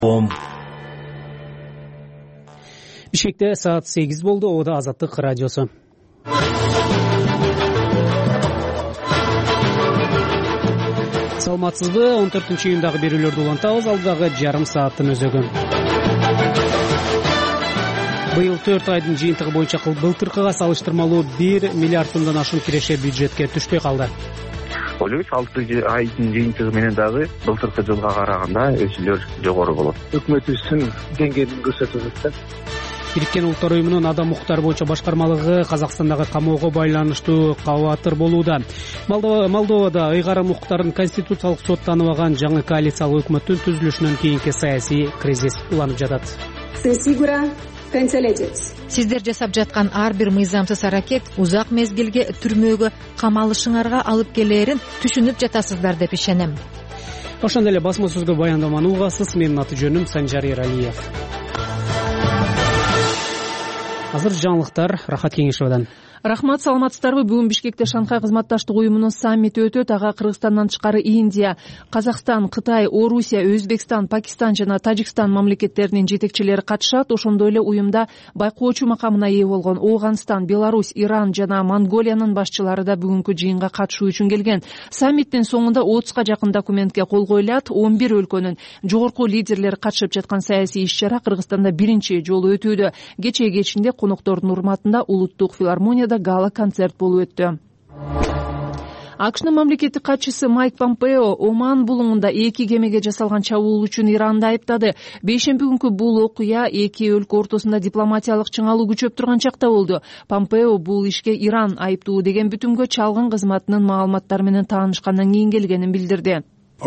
Бишкекте саат 8 болду. Ода Азаттык радиосу. Саламатсызбы? 14-июндагы берүүлөрдү улантабыз. Алдагы жарым сааттын өзөгү. Быйыл 4 айдын жыйынтыгы боюнча былтыркыга салыштырмалуу 1 миллиард сомдон ашуун киреше бюджетке түшпөй калды. Ойлойбуз 6 айдын жыйынтыгы менен дагы былтыркы жылга караганда өсүүлөр жогору болот. Өкмөтүбүздүн деңгээлин көрсөтүп атат. Бириккен Улуттар уюмунун адам укуктары боюнча башкармалыгы Казакстандагы камоого байланыштуу кабатыр болууда. Молдовада ыйгарым укуктарын конституциялык сот тааныбаган жаңы коалициялык өкмөттүн түзүлүшүнөн кийинки саясий кризис уланып жатат. Сиздер жасап жаткан ар бир мыйзамсыз аракет узак мезгилге түрмөгө камалышыңарга алып келээрин түшүнүп жатасыздар деп ишенем. Ошондой эле басма сөзгө баяндаманы угасыз. Менин аты жөнүм Санжар Эралиев. Азыр жаңылыктар Рахат Кеңешовдон. Рахмат, саламатсыздарбы? Бүгүн Бишкекте Шанхай кызматташтык уюмунун саммити өтөт. Ага Кыргызстандан тышкары Индия, Казакстан, Кытай, Орусия, Өзбекстан, Пакистан жана Тажикстан мамлекеттеринин жетекчилери катышат. Ошондой эле уюмда байкоочу макамына ээ болгон Ооганстан, Беларусь, Иран жана Монголиянын башчылары да бүгүнкү жыйынга катышуу үчүн келген. Саммиттин соңунда 30га жакын документке кол коюлат. 11 өлкөнүн жогорку лидерлери катышып жаткан саясий иш-чара Кыргызстанда биринчи жолу өтүүдө. Кечээ кечинде коноктордун урматында улуттук филармонияда гала концерт болуп өттү. АКШнын мамлекеттик катчысы Майк Помпео Оман булуңунда 2 кемеге жасалган чабуул үчүн Иранды айыптады. Бейшемби күнкү бул окуя эки өлкө ортосунда дипломатиялык чыңалуу күчөп турган чакта болду. Помпео бул ишке Иран айыптуу деген бүтүмгө чалгын кызматынын маалыматтары менен таанышкандан кийин келгенин билдирди.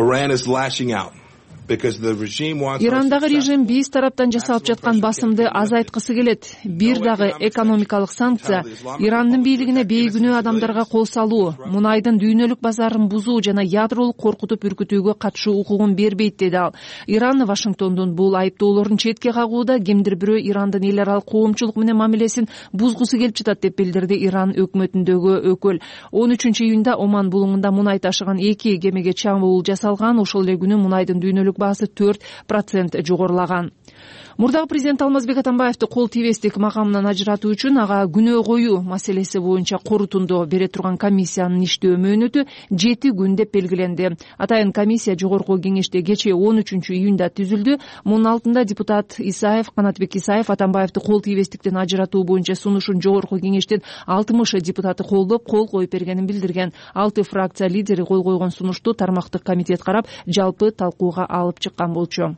Ирандагы режим биз тараптан жасалып жаткан басымды азайткысы келет. Бир дагы экономикалык санкция, Ирандын бийлигине бейгүнөө адамдарга кол салуу, мунайдын дүйнөлүк базарын бузуу жана ядролук коркутуп үркүтүүгө катышуу укугун бербейт, деди ал. Иран Вашингтондун бул айыптоолорун четке кагууда, кимдир бирөө Ирандын эл аралык коомчулук менен мамилесин бузгусу келип жатат деп билдирди Иран өкмөтүндөгү өкүл. 13-июнда Оман булуңунда мунай ташыган 2 кемеге чабуул жасалган. Ошол эле күнү мунайдын дүйнөлүк баасы 4% жогорулаган. Мурдагы президент Алмазбек Атамбаевди кол тийбестик макамынан ажыратуу үчүн ага күнөө коюу маселеси боюнча корутунду бере турган комиссиянын иштөө мөөнөтү 7 күн деп белгиленди. Атайын комиссия жогорку кеңеште кечээ 13-июнда түзүлдү. Мунун алдында депутат Канатбек Исаев Атамбаевди кол тийбестиктен ажыратуу боюнча сунушун жогорку кеңештин 60 депутаты колдоп, кол коюп бергенин билдирген. 6 фракция лидери кол койгон сунушту тармактык комитет карап, жалпы талкууга алып чыккан болчу.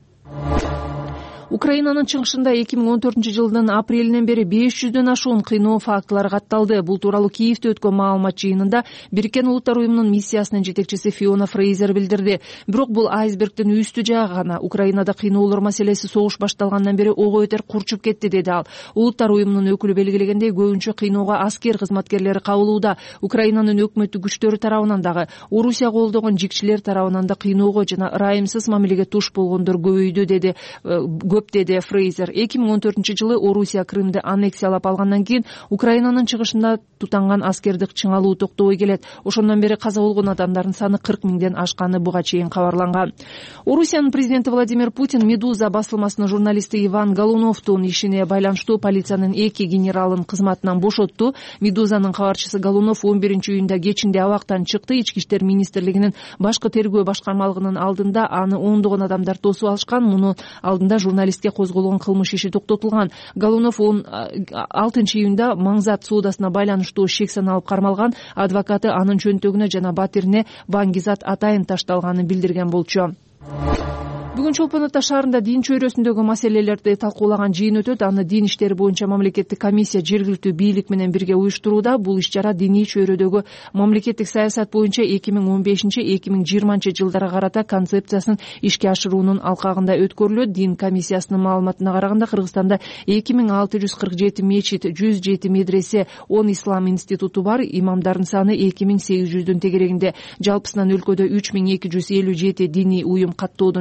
Украинанын чыгышында 2014-жылдын апрелинен бери 500дөн ашуун кыйноо фактылары катталды. Бул тууралуу Киевде өткөн маалымат жыйынында Бириккен Улуттар уюмунун миссиясынын жетекчиси Фиона Фрейзер билдирди. Бирок бул айсбергдин үстү жагы гана. Украинада кыйноолор маселеси согуш башталгандан бери ого бетер курчуп кетти, деди ал. Улуттар уюмунун өкүлү белгилегендей, көбүнчө кыйноого аскер кызматкерлери кабылууда. Украинанын өкмөттүк күчтөрү тарабынан дагы, Орусия колдогон жикчилер тарабынан да кыйноого жана ырайымсыз мамилеге туш болгондор көбөйдү, деди Фрейзер. 2014-жылы Орусия Крымды аннексиялап алгандан кийин Украинанын чыгышында тутанган аскердик чыңалуу токтобой келет. Ошондон бери каза болгон адамдардын саны 40 миңден ашканы буга чейин кабарланган. Орусиянын президенти Владимир Путин Медуза басылмасынын журналисти Иван Голуновдун ишине байланыштуу полициянын 2 генералын кызматынан бошотту. Медузанын кабарчысы Голунов 11-июнда кечинде абактан чыкты. Ички иштер министрлигинин башкы тергөө башкармалыгынын алдында аны ондогон адамдар тосуп алышкан. Муну алдында журналистке козголгон кылмыш иши токтотулган. Голунов 6-июнда Маңзат соодасына байланыштуу шек саналып кармалган. Адвокаты анын чөнтөгүнө жана батирине баңгизат атайын ташталганын билдирген болчу. Бүгүн Чолпон Ата шаарында дин чөйрөсүндөгү маселелерди талкуулаган жыйын өтөт. Аны дин иштери боюнча мамлекеттик комиссия жергиликтүү бийлик менен бирге уюштурууда. Бул иш-чара диний чөйрөдөгү мамлекеттик саясат боюнча 2015-2020 жылдары карата концепциясын ишке ашыруунун алкагында өткөрүлөт. Дин комиссиясынын маалыматына караганда Кыргызстанда 2647 мечит, 107 медресе, 10 ислам институту бар. Имамдардын саны 2800дүн тегерегинде. Жалпысынан өлкөдө 3257 диний уюм каттоодон өткөн.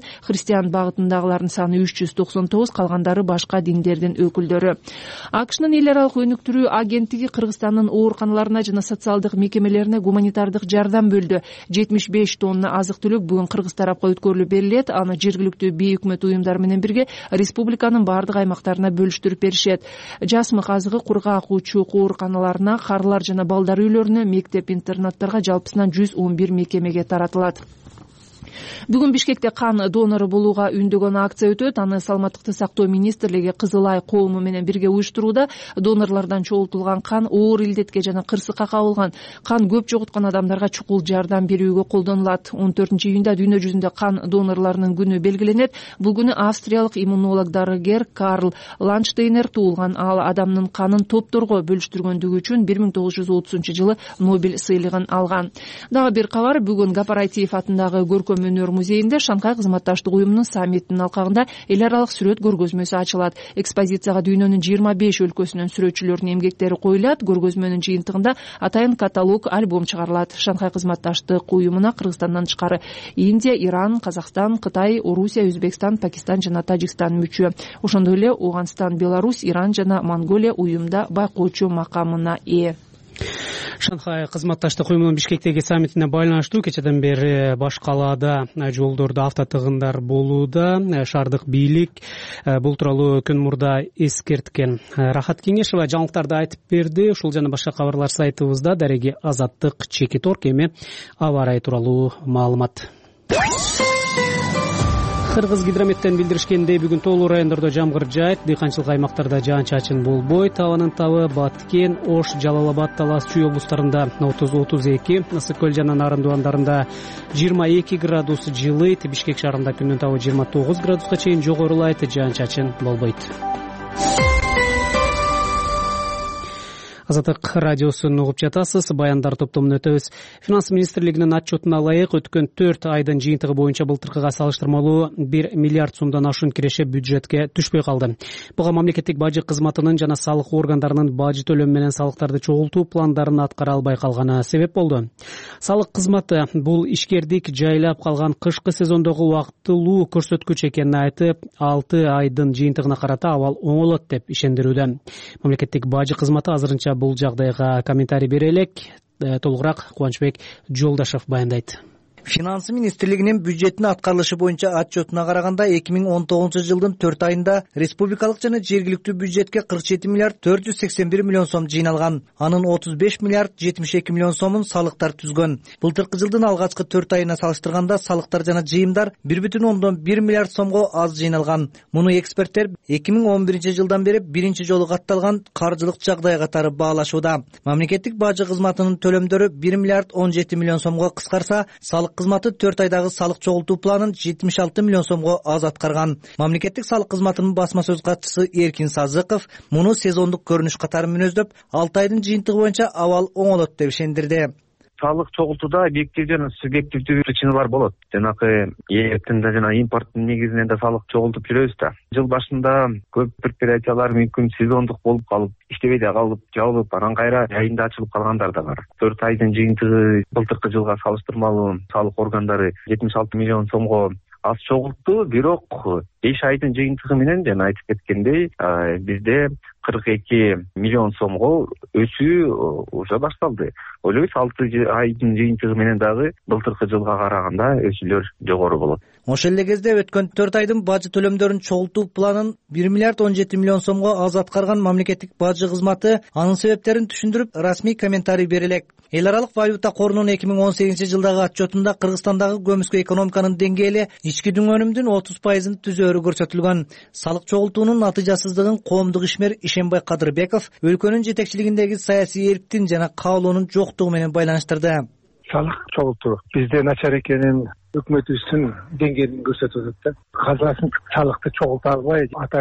христиан багытындагылардын саны 399, калгандары башка диндердин өкүлдөрү. АКШнын эл аралык өнүктүрүү агенттиги Кыргызстандын ооруканаларына жана социалдык мекемелерине гуманитардык жардам бөлдү. 75 тонна азык-түлүк бүгүн Кыргыз тарапка өткөрүлүп берилет. Аны жергиликтүү бейөкмөт уюмдар менен бирге республиканын баардык аймактарына бөлүштүрүп беришет. Жасмык азыгы кургак учук ооруканаларына, карылар жана балдар үйлөрүнө, мектеп-интернаттарга жалпысынан 111 мекемеге таратылат. Бүгүн Бишкекте кан донору болууга үндөгөн акция өтөт. Аны Саламаттыкты сактоо министрлиги Кызыл Ай коому менен бирге уюштурууда. Донорлордон чогултулган кан оор илдетке жана кырсыкка кабылган, кан көп жоготкон адамдарга чукул жардам берүүгө колдонулат. 14-июнда дүйнө жүзүндө кан донорлорунун күнү белгиленет. Бул күнү австриялык иммунолог-дарыгер Карл Ланштейнер туулган. Ал адамдын канын топторго бөлүштүргөндүгү үчүн 1930-жылы Нобель сыйлыгын алган. Дагы бир кабар, бүгүн Гапарайтиев атындагы көркөм өнөр музейинде Шанхай кызматташтык уюмунун саммитинин алкагында эл аралык сүрөт көргөзмөсү ачылат. Экспозицияга дүйнөнүн 25 өлкөсүнүн сүрөтчүлөрүнүн эмгектери коюлат. Көргөзмөнүн жыйынтыгында атайын каталог, альбом чыгарылат. Шанхай кызматташтык уюмуна Кыргызстандан тышкары Индия, Иран, Казакстан, Кытай, Орусия, Өзбекстан, Пакистан жана Тажикстан мүчө. Ошондой эле Ауганстан, Беларусь, Иран жана Монголия уюмда байкоочу макамына ээ. Шанхай кызматташтык уюмунун Бишкектеги саммитине байланыштуу кечеден бери баш калаада жолдордо автотыгындар болууда. Шаардык бийлик бул тууралуу күн мурда эскерткен. Рахат Кеңешова жаңылыктарды айтып берди. Ушул жана башка кабарлар сайтыбызда. Дареги Азаттык, Чекиторг. Эми аба ырайы тууралуу маалымат. Кыргыз гидрометтен билдиришкендей, бүгүн тоолуу райондордо жамгыр жаайт, дыйканчылык аймактарда жаан-чачын болбойт. Абанын табы Баткен, Ош, Жалал Абад, Талас, Чүй облустарында 30-32, Ысык көл жана Нарын дубандарында 22 градус жылыйт. Бишкек шаарында күндүн табы 29 градуска чейин жогорулайт, жаан-чачын болбойт. Азаттык радиосун угуп жатасыз. Баяндар топтомун өтөбүз. Финанс министрлигинин отчетуна ылайык өткөн 4 айдын жыйынтыгы боюнча былтыркыга салыштырмалуу 1 миллиард сомдон ашуун киреше бюджетке түшпөй калды. Буга мамлекеттик бажы кызматынын жана салык органдарынын бажы төлөм менен салыктарды чогултуу пландарын аткара албай калганы себеп болду. Салык кызматы бул ишкердик жайлап калган кышкы сезондогу убактылуу көрсөткүч экенин айтып, 6 айдын жыйынтыгына карата абал оңолот деп ишендирүүдө. Мамлекеттик бажы кызматы азырынча бул жагдайга комментарий бере элек. Толугураак Кубанычбек Жолдашев баяндайт. Финанс министрлигинин бюджеттин аткарылышы боюнча отчетуна караганда 2019-жылдын 4 айында республикалык жана жергиликтүү бюджетке 47 миллиард 481 миллион сом жыйналган. Анын 35 миллиард 72 миллион сомун салыктар түзгөн. Былтыркы жылдын алгачкы 4 айына салыштырганда салыктар жана жыйымдар 1,1 миллиард сомго аз жыйналган. Муну эксперттер 2011-жылдан бери биринчи жолу катталган каржылык жагдай катары баалашууда. Мамлекеттик бажы кызматынын төлөмдөрү 1 миллиард 17 миллион сомго кыскарса, салык кызматы 4 айдагы салык чогултуу планын 76 миллион сомго аз аткарган. Мамлекеттик салык кызматынын басма сөз катчысы Эркин Сазыков муну сезондук көрүнүш катары мүнөздөп, 6 айдын жыйынтыгы боюнча абал оңолот деп ишендирди. Салык чогултууда объектив жана субъективдүү причиналар болот. Жанакы эртен да жана импорттун негизинен да салык чогултуп жүрөбүз да. Жыл башында көп предприятиялар мүмкүн сезондук болуп калып, иштебей да калып, жабылып, анан кайра айында ачылып калгандар да бар. 4 айдын жыйынтыгы былтыркы жылга салыштырмалуу салык органдары 76 миллион сомго аз чогултту, бирок 5 айдын жыйынтыгы менен жана айтып кеткендей, бизде 42 миллион сомго өсүү уже башталды. Ойлойбуз 6 айдын жыйынтыгы менен дагы былтыркы жылга караганда өсүүлөр жогору болот. Ошол эле кезде өткөн 4 айдын бажы төлөмдөрүн чогултуу планын 1 миллиард 17 миллион сомго аз аткарган мамлекеттик бажы кызматы анын себептерин түшүндүрүп, расмий комментарий бере элек. Эл аралык валюта корунун 2018-жылдагы отчетунда Кыргызстандагы көмүскө экономиканын деңгээли ички дүңөнүмдүн 30%-ын түзөөрү көрсөтүлгөн. Салык чогултуунун натыйжасыздыгын коомдук ишмер Ишенбай Кадырбеков өлкөнүн жетекчилигиндеги саясий эрктин жана каалоонун жоктугу менен байланыштырды. Салык чогултуу бизде начар экенин өкмөтүбүздүн деңгээлин көрсөтүп атат да. Казасын салыкты чогулта албай атайлап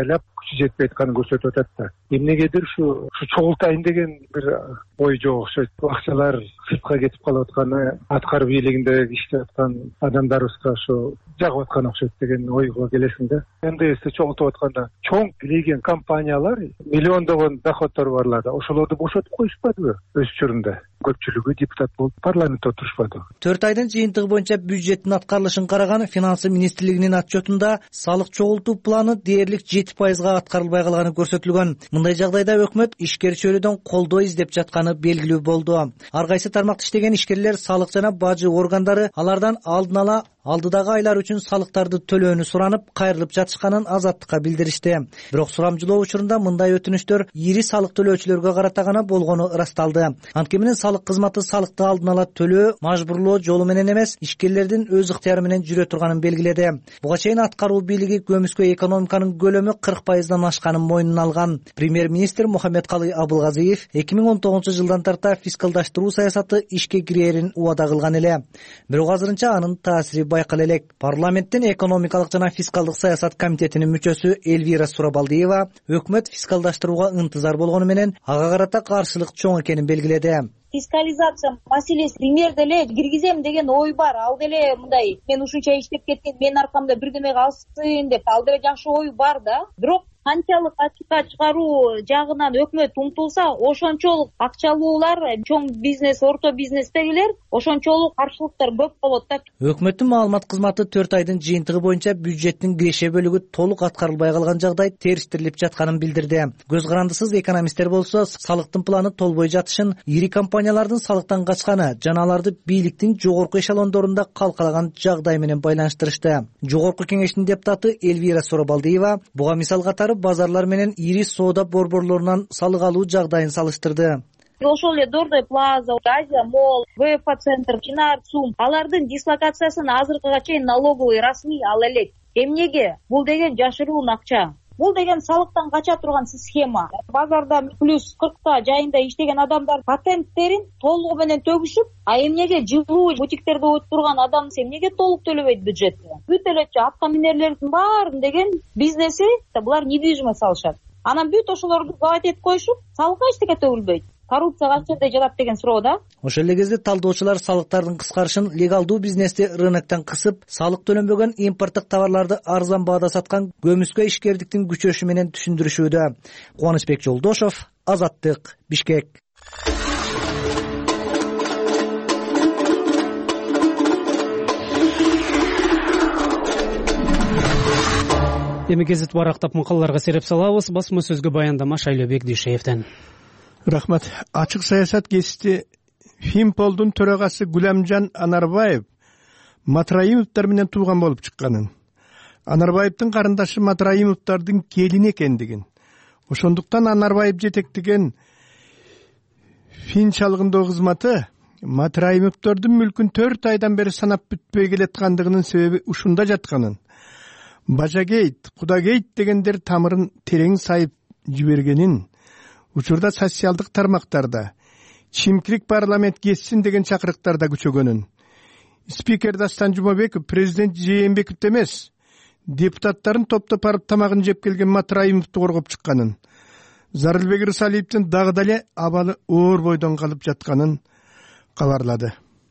күчү жетпей атканын көрсөтүп атат да. Эмнегедир ушу чогултайын деген бир ой жок окшойт. Акчалар сыртка кетип калып атканы аткаруу бийлигинде иштеп аткан адамдарыбызга ушу жагып аткан окшойт деген ойго келесиң да. МДСти чогултуп атканда чоң бийлеген компаниялар миллиондогон доходдору барлар ошолорду бошотуп коюшпадыбы өз учурунда? Көпчүлүгү депутат болуп парламентте отурушпады. 4 айдын жыйынтыгы боюнча бюджеттин аткарылышын караган Финансы министрлигинин отчетунда салык чогултуу планы дээрлик 7%га аткарылбай калганы көрсөтүлгөн. Мындай жагдайда өкмөт ишкер чөйрөдөн колдоо издеп жатканы белгилүү болду. Ар кайсы тармакта иштеген ишкерлер салык жана бажы органдары алардан алдын ала алдыдагы айлар үчүн салыктарды төлөөнү суранып, кайрылып жатышканын Азаттыкка билдиришти. Бирок сурамжылоо учурунда мындай өтүнүчтөр ири салык төлөөчүлөргө карата гана болгону ырасталды. Анткени менен салык кызматы салыкты алдын ала төлөө мажбурлоо жолу менен эмес, ишкерлердин өз ыктыяры менен жүрө турганын белгиледи. Буга чейин аткаруу бийлиги көмүскө экономиканын көлөмү 40%дан ашканын мойнуна алган. Премьер-министр Мухаммедкалый Абылгазиев 2019-жылдан тарта фискалдаштыруу саясаты ишке кирээрин убада кылган эле. Бирок азырынча анын таасири байкала элек. Парламенттин экономикалык жана фискалдык саясат комитетинин мүчөсү Эльвира Сурабалдиева өкмөт фискалдаштырууга ынтызар болгону менен ага карата каршылык чоң экенин белгиледи. Фискализация маселеси пример деле киргизем деген ой бар. Ал деле мындай мен ушунча иштеп кеткен, менин аркамда бирдеме калсын деп ал деле жакшы ой бар да. Бирок канчалык ачыкка чыгаруу жагынан өкмөт умтулса, ошончолук акчалуулар чоң бизнес, орто бизнестегилер ошончолук каршылыктар көп болот да. Өкмөттүн маалымат кызматы 4 айдын жыйынтыгы боюнча бюджеттин киреше бөлүгү толук аткарылбай калган жагдай териштирилип жатканын билдирди. Көз карандысыз экономисттер болсо салыктын планы толбой жатышын, ири компаниялардын салыктан качканы жана аларды бийликтин жогорку эшелондорунда калкалаган жагдай менен байланыштырышты. Жогорку кеңештин депутаты Эльвира Сурабалдиева буга мисал катары базарлар менен ири соода борборлорунан салык алуу жагдайын салыштырды. Ошол эле Дордой Плаза, Азия Молл, ВФ центр, Чинар Цум алардын дислокациясын азыркыга чейин налоговый расмий ала элек. Эмнеге? Бул деген жашыруун акча. Бул деген салыктан кача турган схема. Базарда плюс 40та жайында иштеген адамдар патенттерин толугу менен төгүшүп, а эмнеге жылуу бутиктерде өтүп турган адам эмнеге толук төлөбөйт бюджетке? Бүт эле атка минерлердин баарын деген бизнеси булар недвижимость салышат. Анан бүт ошолорду гавать этип коюшуп, салыкка эчтеке төгүлбөйт. Коррупция кайсы жерде жатат деген суроо да. Ошол эле кезде талдоочулар салыктардын кыскарышын легалдуу бизнести рыноктон кысып, салык төлөнбөгөн импорттук товарларды арзан баада саткан көмүскө ишкердиктин күчөшү менен түшүндүрүшүүдө. Кубанычбек Жолдошов, Азаттык, Бишкек. Эми кезет барактап макалаларга сереп салабыз. Басма сөзгө баяндама Шайлообек Дүйшеевден. Рахмат. Ачык саясат кести Финполдун төрагасы Гүлөмжан Анарбаев Матраимовдор менен тууган болуп чыкканын, Анарбаевдин карындашы Матраимовдордун келини экендигин, ошондуктан Анарбаев жетектеген Фин чалгындоо кызматы Матраимовдордун мүлкүн 4 айдан бери санап бүтпөй келаткандыгынын себеби ушунда жатканын, Бажагейт, Кудагейт дегендер тамырын терең сайып жибергенин, учурда социалдык тармактарда чимкилик парламент кетсин деген чакырыктарда күчөгөнүн, спикер Дастан Жумабеков президент Жээнбековди эмес, депутаттарын топтоп барып тамагын жеп келген Матраимовду коргоп чыкканын, Зарылбек Рысалиевдин дагы деле абалы оор бойдон калып жатканын кабарлады.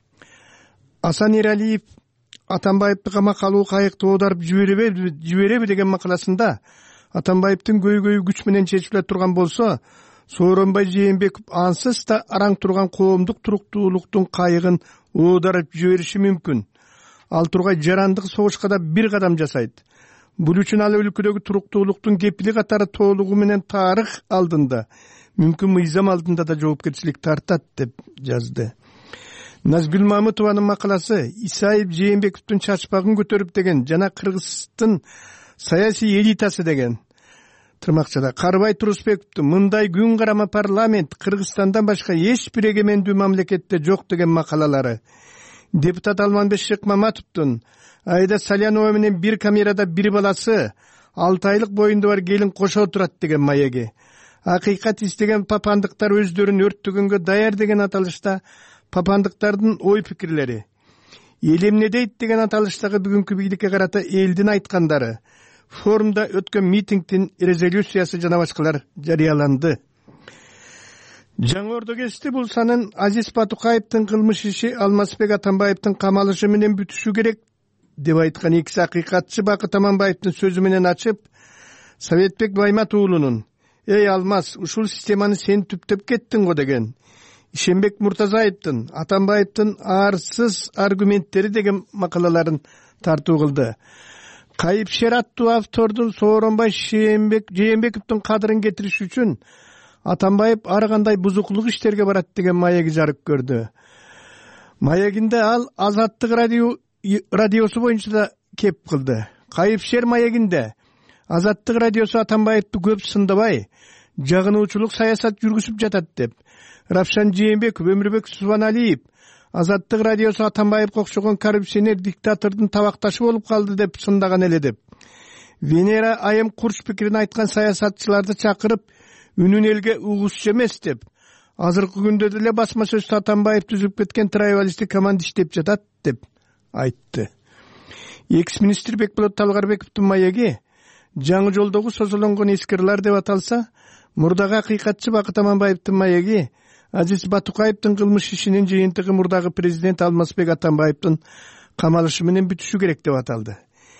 Асан Эралиев Атамбаевди камакка алуу кайыкты оодарып жибереби деген макаласында Атамбаевдин көйгөйү күч менен чечиле турган болсо, Сооронбай Жээнбеков ансыз да араң турган коомдук туруктуулуктун кайыгын оодарып жибериши мүмкүн. Ал тургай жарандык согушка да бир кадам жасайт. Бул үчүн ал өлкөдөгү туруктуулуктун кепили катары толугу менен тарых алдында, мүмкүн мыйзам алдында да жоопкерчилик тартат деп жазды. Назгүл Мамытованын макаласы Исаев Жээнбековдун чачпагын көтөрүп деген жана Кыргыздын саясий элитасы деген тырмакчада Карбай Турусбековдун мындай күн карама парламент Кыргызстандан башка эч бир эгемендүү мамлекетте жок деген макалалары, депутат Алманбек Шыкмаматовдун Айда Салянова менен бир камерада бир баласы 6 айлык боюнда бар келин кошо турат деген маеги, акыйкат издеген папандыктар өздөрүн өрттөгөнгө даяр деген аталышта папандыктардын ой пикирлери, эл эмне дейт деген аталыштагы бүгүнкү бийликке карата элдин айткандары, форумда өткөн митингдин резолюциясы жана башкалар жарыяланды. Жаңы Ордо кести бул санын Азиз Батукаевдин кылмыш иши Алмазбек Атамбаевдин камалышы менен бүтүшү керек деп айткан экс акыйкатчы Бакыт Аманбаевдин сөзү менен ачып, Советбек Баймат уулунун «Эй Алмаз, ушул системаны сен түптөп кеттиң го» деген, Ишенбек Муртазаевдин, Атамбаевдин арсыз аргументтери деген макалаларын тартуу кылды. Кайыпшер аттуу автордун Сооронбай Жээнбековдун кадырын кетириш үчүн Атамбаев ар кандай бузукулук иштерге барат деген маеги жарык көрдү. Маегинде ал Азаттык радиосу боюнча да кеп кылды. Кайыпшер маегинде Азаттык радиосу Атамбаевди көп сындабай, жагынуучулук саясат жүргүзүп жатат деп, Равшан Жээнбеков, Өмүрбек Субаналиев Азаттык радиосу Атамбаевге окшогон коррупционер диктатордун табакташы болуп калды деп сындаган эле деп, Венера Айым курч пикирин айткан саясатчыларды чакырып, үнүн элге угузчу эмес деп, азыркы күндө деле басма сөздө Атамбаев түзүп кеткен траибалисттик команда иштеп жатат деп айтты. Экс-министр Бекболот Талгарбековдун маеги жаңы жолдогу созулонгон эскерлер деп аталса, мурдагы акыйкатчы Бакыт Аманбаевдин маеги Азиз Батукаевдин кылмыш ишинин жыйынтыгы мурдагы президент Алмазбек Атамбаевдин камалышы менен бүтүшү керек деп аталды.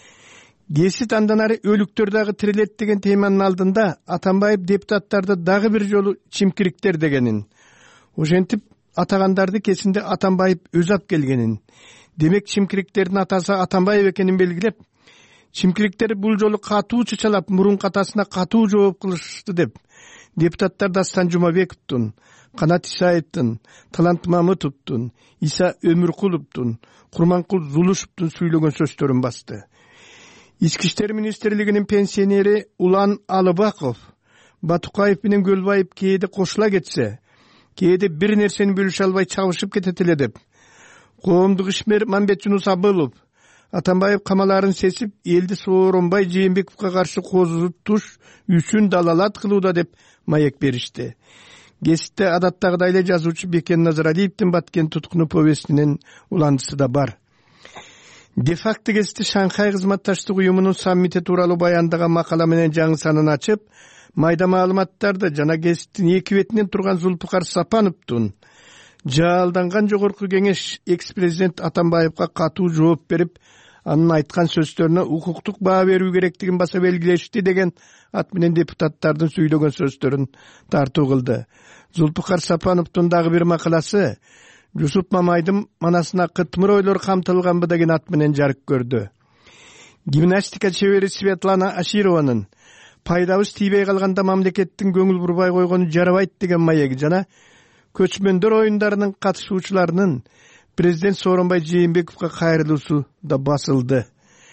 Кесит андан ары өлүктөр дагы тирилет деген теманын алдында Атамбаев депутаттарды дагы бир жолу чимкириктер дегенин, ошентип атагандарды кесинде Атамбаев өзү ап келгенин, демек чимкириктердин атасы Атамбаев экенин белгилеп, чимкириктер бул жолу катуу чычалап, мурунку атасына катуу жооп кылышты деп, депутаттар Дастан Жумабековдун, Канат Исаевдин, Талант Мамытовдун, Иса Өмүркуловдун, Курманкул Зулушевдун сүйлөгөн сөздөрүн басты. Ички иштер министрлигинин пенсионери Улан Алыбаков Батукаев менен Көлбаев кээде кошула кетсе, кээде бир нерсени бөлүшө албай чабышып кетет эле деп, коомдук ишмер Мамбет Жунус Абылов Атамбаев камаларын сесип, элди Сооронбай Жээнбековго каршы козутуш үчүн далалат кылууда деп маек беришти. Кеситте адаттагыдай эле жазуучу Бекен Назаралиевдин Баткен туткуну повестинин уландысы да бар. Де-факто кеситте Шанхай кызматташтык уюмунун саммити тууралуу баяндаган макала менен жаңы санын ачып, майда маалыматтарды жана кеситтин эки бетинен турган Зулпукар Сапановдун жаалданган жогорку кеңеш экс-президент Атамбаевга катуу жооп берип, анын айткан сөздөрүнө укуктук баа берүү керектигин баса белгилешти деген ат менен депутаттардын сүйлөгөн сөздөрүн тартуу кылды. Зулпукар Сапановдун дагы бир макаласы Жусуп Мамайдын манасына кытмыр ойлор камтылганбы деген ат менен жарык көрдү. Гимнастика чебери Светлана Ашированын пайдабыз тийбей калганда мамлекеттин көңүл бурбай койгону жарабайт деген маеги жана көчмөндөр оюндарынын катышуучуларынын президент Сооронбай Жээнбековго кайрылуусу да басылды.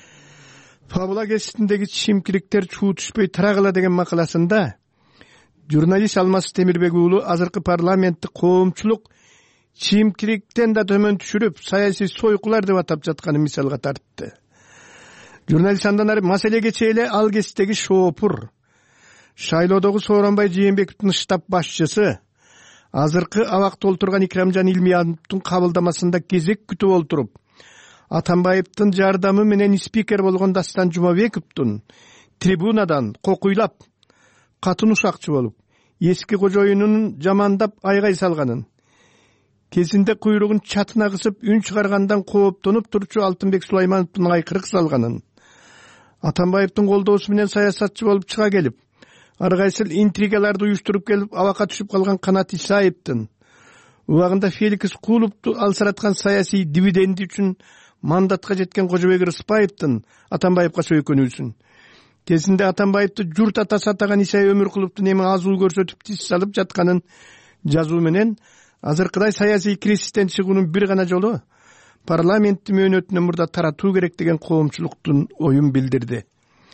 Фабула кеситиндеги чимкириктер чуу түшпөй тарагыла деген макаласында журналист Алмаз Темирбек уулу азыркы парламенттик коомчулук чимкириктен да төмөн түшүрүп, саясий сойкулар деп атап жатканын мисалга тартты. Журналист андан ары маселеге чейли ал кесиптеги шоопур, шайлоодогу Сооронбай Жээнбековдун штаб башчысы азыркы абакта олтурган Икрамжан Илмияновдун кабылдамасында кезек күтүп олтуруп, Атамбаевдин жардамы менен спикер болгон Дастан Жумабековдун трибунадан кокуйлап, катын ушакчы болуп, эски кожоюнун жамандап айгай салганын, кезинде куйругун чатына кысып үн чыгаргандан кооптонуп турчу Алтынбек Сулаймановдун айкырык салганын, Атамбаевдин колдоосу менен саясатчы болуп чыга келип, ар кайсыл интригаларды уюштуруп келип абакка түшүп калган Канат Исаевдин, убагында Феликс Кулупту алсыраткан саясий дивиденди үчүн мандатка жеткен Кожобек Рыспаевдин Атамбаевга сөйкөнүүсүн, кезинде Атамбаевди журт атасы атаган Иса Өмүркуловдун эми азул көрсөтүп тис салып жатканын жазуу менен азыркыдай саясий кризистен чыгуунун бир гана жолу парламенттин мөөнөтүнөн мурда таратуу керек деген коомчулуктун оюн билдирди.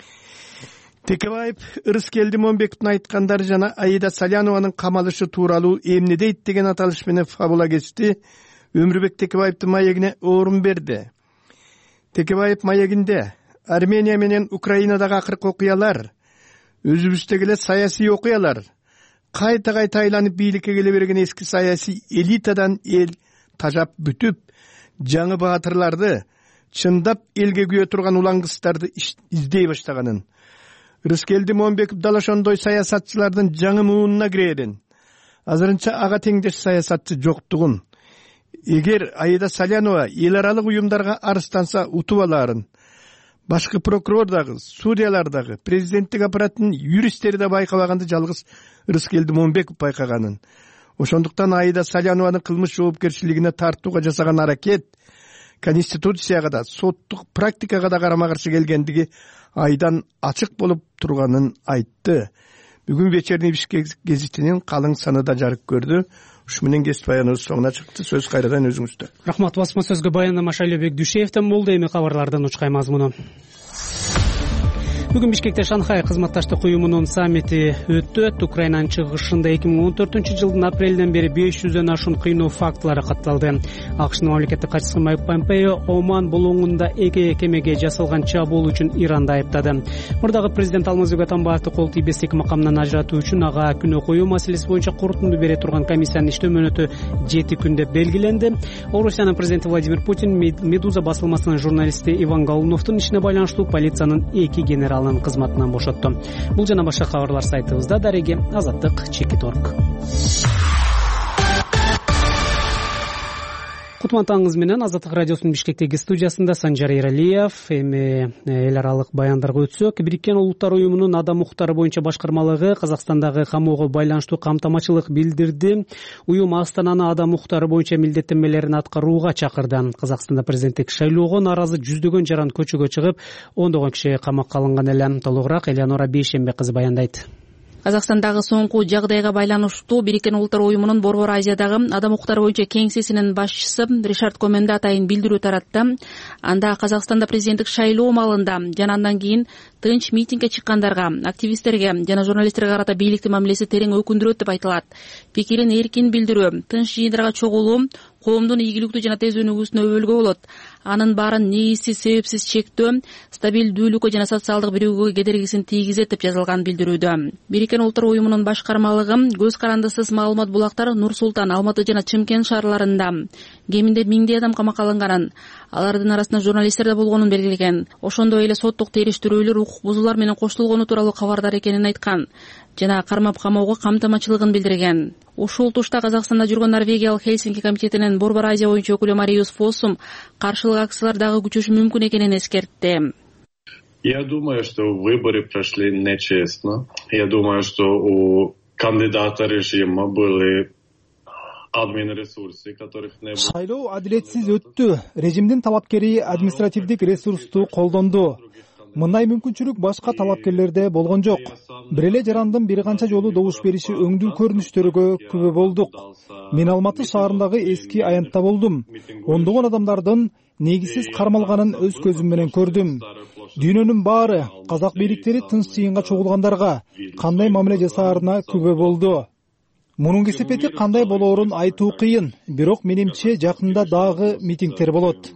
Текебаев Ырыскелди Момбековдун айткандары жана Аида Салянованын камалышы тууралуу эмне дейт деген аталыш менен фабула кести Өмүрбек Текебаевдин маегине орун берди. Текебаев маегинде Армения менен Украинадагы акыркы окуялар, өзүбүздөгү эле саясий окуялар, кайта айланып бийликке келе берген эски саясий элитадан эл тажап бүтүп, жаңы баатырларды, чындап элге күйө турган улангыстарды издей баштаганын, Рыскелди Момбеков дал ошондой саясатчылардын жаңы муунуна кирерин, азырынча ага теңдеш саясатчы жоктугун, эгер Аида Салянова эл аралык уюмдарга арызданса утуп алаарын, башкы прокурор дагы, судьялар дагы, президенттик аппараттын юристтери да байкабаганды жалгыз Рыскелди Момбеков байкаганын. Ошондуктан Аида Салянованы кылмыш жоопкерчилигине тартууга жасаган аракет конституцияга да, соттук практикага да карама каршы келгендиги айдан ачык болуп турганын айтты. Бүгүн вечерний Бишкек гезитинин калың саны да жарык көрдү. Ушу менен кесип баяныбыз соңуна чыкты. Сөз кайрадан өзүңүздө. Рахмат. Басма сөзгө баяндама Шайлообек Дүйшеевден болду. Эми кабарлардын учкай мазмуну. Бүгүн Бишкекте Шанхай кызматташтык уюмунун саммити өттү. Украинанын чыгышында 2014 апрелден бери 500дөн ашуун кыйноо фактылары катталды. АКШнын мамлекеттик катчысы Майк Помпео Оман булуңунда эки кемеге жасалган чабуул үчүн Иранды айыптады. Мурдагы президент Алмазбек Атамбаевди кол тийбестик макамынан ажыратуу үчүн ага күнөө коюу маселеси боюнча корутунду бере турган комиссиянын иштөө мөөнөтү 7 күндө белгиленди. Орусиянын президенти Владимир Путин Медуза басылмасынын журналисти Иван Голуновдун ишине байланыштуу полициянын 2 генералын кызматынан бошотту. Бул жана башка кабарлар сайтыбызда. Дареги Азаттык.org. Кутман менен Азаттык радиосунун Бишкектеги студиясында Санжар Эралиев. Эми эл аралык баяндарга өтсөк, Бириккен Улуттар уюмунун адам укуктары боюнча башкармалыгы Казакстандагы камоого байланыштуу камтамачылык билдирди. Уюм Астананы адам укуктары боюнча милдеттенмелерин аткарууга чакырды. Казакстанда президенттик шайлоого нааразы жүздөгөн жаран көчөгө чыгып, ондогон киши камакка алынган эле. Толугураак Элеонора Бейшембе кызы баяндайт. Казакстандагы соңку жагдайга байланыштуу Бириккен Улуттар уюмунун Борбор Азиядагы адам укуктары боюнча кеңсесинин башчысы Ришард Коменде атайын билдирүү таратты. Анда Казакстанда президенттик шайлоо маалында жана андан кийин тынч митингге чыккандарга, активисттерге жана журналисттерге карата бийликтин мамилеси терең өкүндүрөт деп айтылат. Пикирин эркин билдирүү, тынч жыйындарга чогулуу коомдун ийгиликтүү жана тез өнүгүүсүнө өбөлгө болот. Анын баарын негизсиз, себепсиз чектөө стабилдүүлүккө жана социалдык биригүүгө кедергисин тийгизет деп жазылган билдирүүдө. Бириккен Улуттар уюмунун башкармалыгы көз карандысыз маалымат булактар Нур Султан, Алматы жана Чымкент шаарларында кеминде 1000 адам камакка алынганын, алардын арасында журналисттер да болгонун белгилеген. Ошондой эле соттук териштирүүлөр, укук бузуулар менен коштолгону тууралуу кабардар экенин айткан жана кармап камоого камтамачылыгын билдирген. Ушул тушта Казакстанда жүргөн Норвегиялык Хельсинки комитетинин Борбор Азия боюнча өкүлү Мариус Фоссум каршылык акциялар дагы күчөшү мүмкүн экенин эскертти. Я думаю, что выборы прошли нечестно. Я думаю, что у кандидата режима были админресурсы, которых не было. Шайлоо адилетсиз өттү. Режимдин талапкери административдик ресурсту колдонду. Мындай мүмкүнчүлүк башка талапкерлерде болгон жок. Бир эле жарандын бир канча жолу добуш бериши өңдүү көрүнүштөргө күбө болдук. Мен Алматы шаарындагы эски аянтта болдум. Ондогон адамдардын негизсиз кармалганын өз көзүм менен көрдүм. Дүйнөнүн баары казак бийликтери тынч жыйынга чогулгандарга кандай мамиле жасаарына күбө болду. Мунун кесепети кандай болоорун айтуу кыйын, бирок менимче жакында дагы митингдер болот.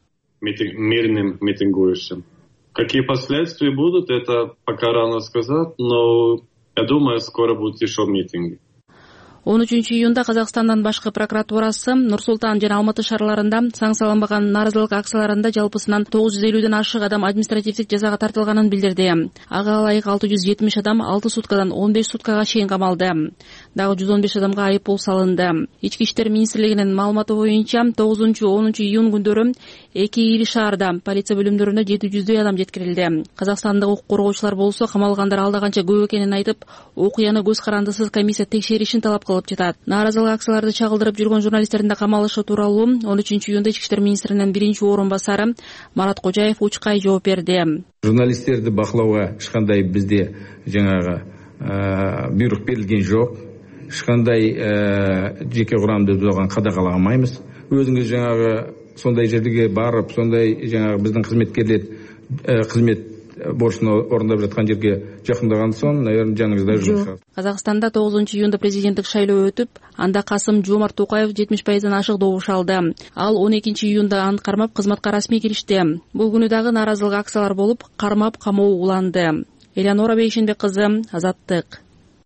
Мирным митингующим. Какие последствия будут, это пока рано сказать, но я думаю, скоро будут еще митинги. 13 июнда Казакстандын башкы прокуратурасы Нур Султан жана Алматы шаарларында саң салынбаган нааразылык акцияларында жалпысынан 950дөн ашык адам административдик жазага тартылганын билдирди. Ага ылайык 670 адам 6 суткадан 15 суткага чейин камалды. Дагы 115 адамга айыппул салынды. Ички иштер министрлигинин маалыматы боюнча 9-10 июнь күндөрү эки ири шаарда полиция бөлүмдөрүнө 700 адам жеткирилди. Казакстандык укук коргоочулар болсо камалгандар алда канча көп экенин айтып, окуяны көз карандысыз комиссия текшеришин талап кылып жатат. Нааразылык акцияларды чагылдырып жүргөн журналисттердин да камалышы тууралуу 13 июнда ички иштер министринин биринчи орун басары Марат Кожаев учкай жооп берди. Журналисттерди бакылоого эч кандай бизде жаңагы буйрук берилген жок. Эч кандай жеке курамды өзү кадгаламайбыз. Өзүңүз жаңагы сондай жерге барып, сондай жаңагы биздин кызметкерлер кызмет борчун орундап жаткан жерге жакындаган соң, наверное, жаныңызда жүрүшөт. Казакстанда 9 июнда президенттик шайлоо өтүп, анда Касым-Жомарт Токаев 70%-дан ашык добуш алды. Ал 12 июнда ант кармап кызматка расмий киришти. Бул күнү дагы нааразылык акциялар болуп, кармап камоо уланды. Элеонора Бейшембе кызы, Азаттык.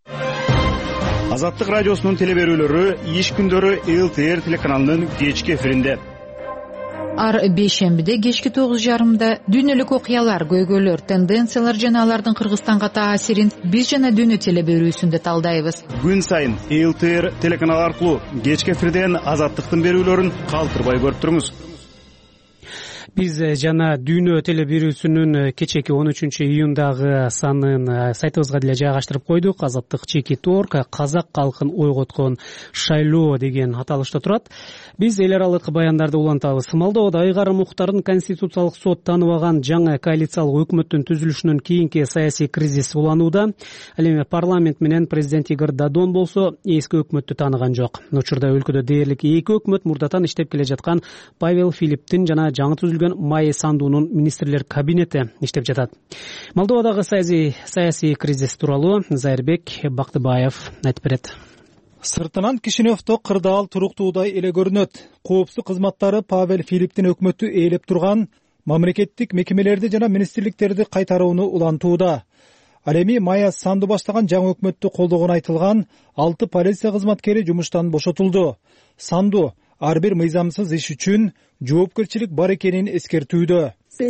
Азаттык радиосунун телеберүүлөрү иш күндөрү ЛТР телеканалынын кечки эфиринде. Ар бейшембиде кечки 9:30 дүйнөлүк окуялар, көйгөйлөр, тенденциялар жана алардын Кыргызстанга таасирин биз жана дүйнө теле берүүсүндө талдайбыз. Күн сайын ЛТР телеканалы аркылуу кечки эфирден азаттыктын берүүлөрүн калтырбай көрүп туруңуз. Биз жана дүйнө теле берүүсүнүн кечеки 13-июндагы санын сайтыбызга деле жайгаштырып койдук. Азаттык чекит орг казак калкын ойготкон шайлоо деген аталышта турат. Биз эл аралык баяндарды улантабыз. Молдовада ыйгарым укуктарын Конституциялык сот тааныбаган жаңы коалициялык өкмөттүн түзүлүшүнөн кийинки саясий кризис уланууда. Ал эми парламент менен президент Игорь Додон болсо эски өкмөттү тааныган жок. Учурда өлкөдө дээрлик эки өкмөт мурдатан иштеп келе жаткан Павел Филипптин жана жаңы түзүлгөн Майя Сандунун министрлер кабинети иштеп жатат. Молдовадагы саясий кризис тууралуу Зайырбек Бактыбаев айтып берет. Сыртынан Кишиневдо кырдаал туруктуудай эле көрүнөт. Коопсуздук кызматтары Павел Филипптин өкмөтү ээлеп турган мамлекеттик мекемелерди жана министрликтерди кайтарууну улантууда. Ал эми Майя Санду баштаган жаңы өкмөттү колдогону айтылган 6 полиция кызматкери жумуштан бошотулду. Санду ар бир мыйзамсыз иш үчүн жоопкерчилик бар экенин эскертүүдө.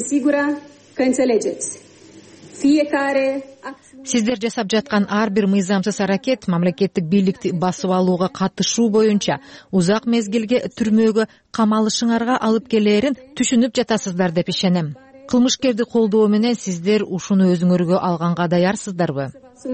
Сиздер жасап жаткан ар бир мыйзамсыз аракет мамлекеттик бийликти басып алууга катышуу боюнча узак мезгилге түрмөгө камалышыңарга алып келээрин түшүнүп жатасыздар деп ишенем. Кылмышкерди колдоо менен сиздер ушуну өзүңөргө алганга даярсыздарбы?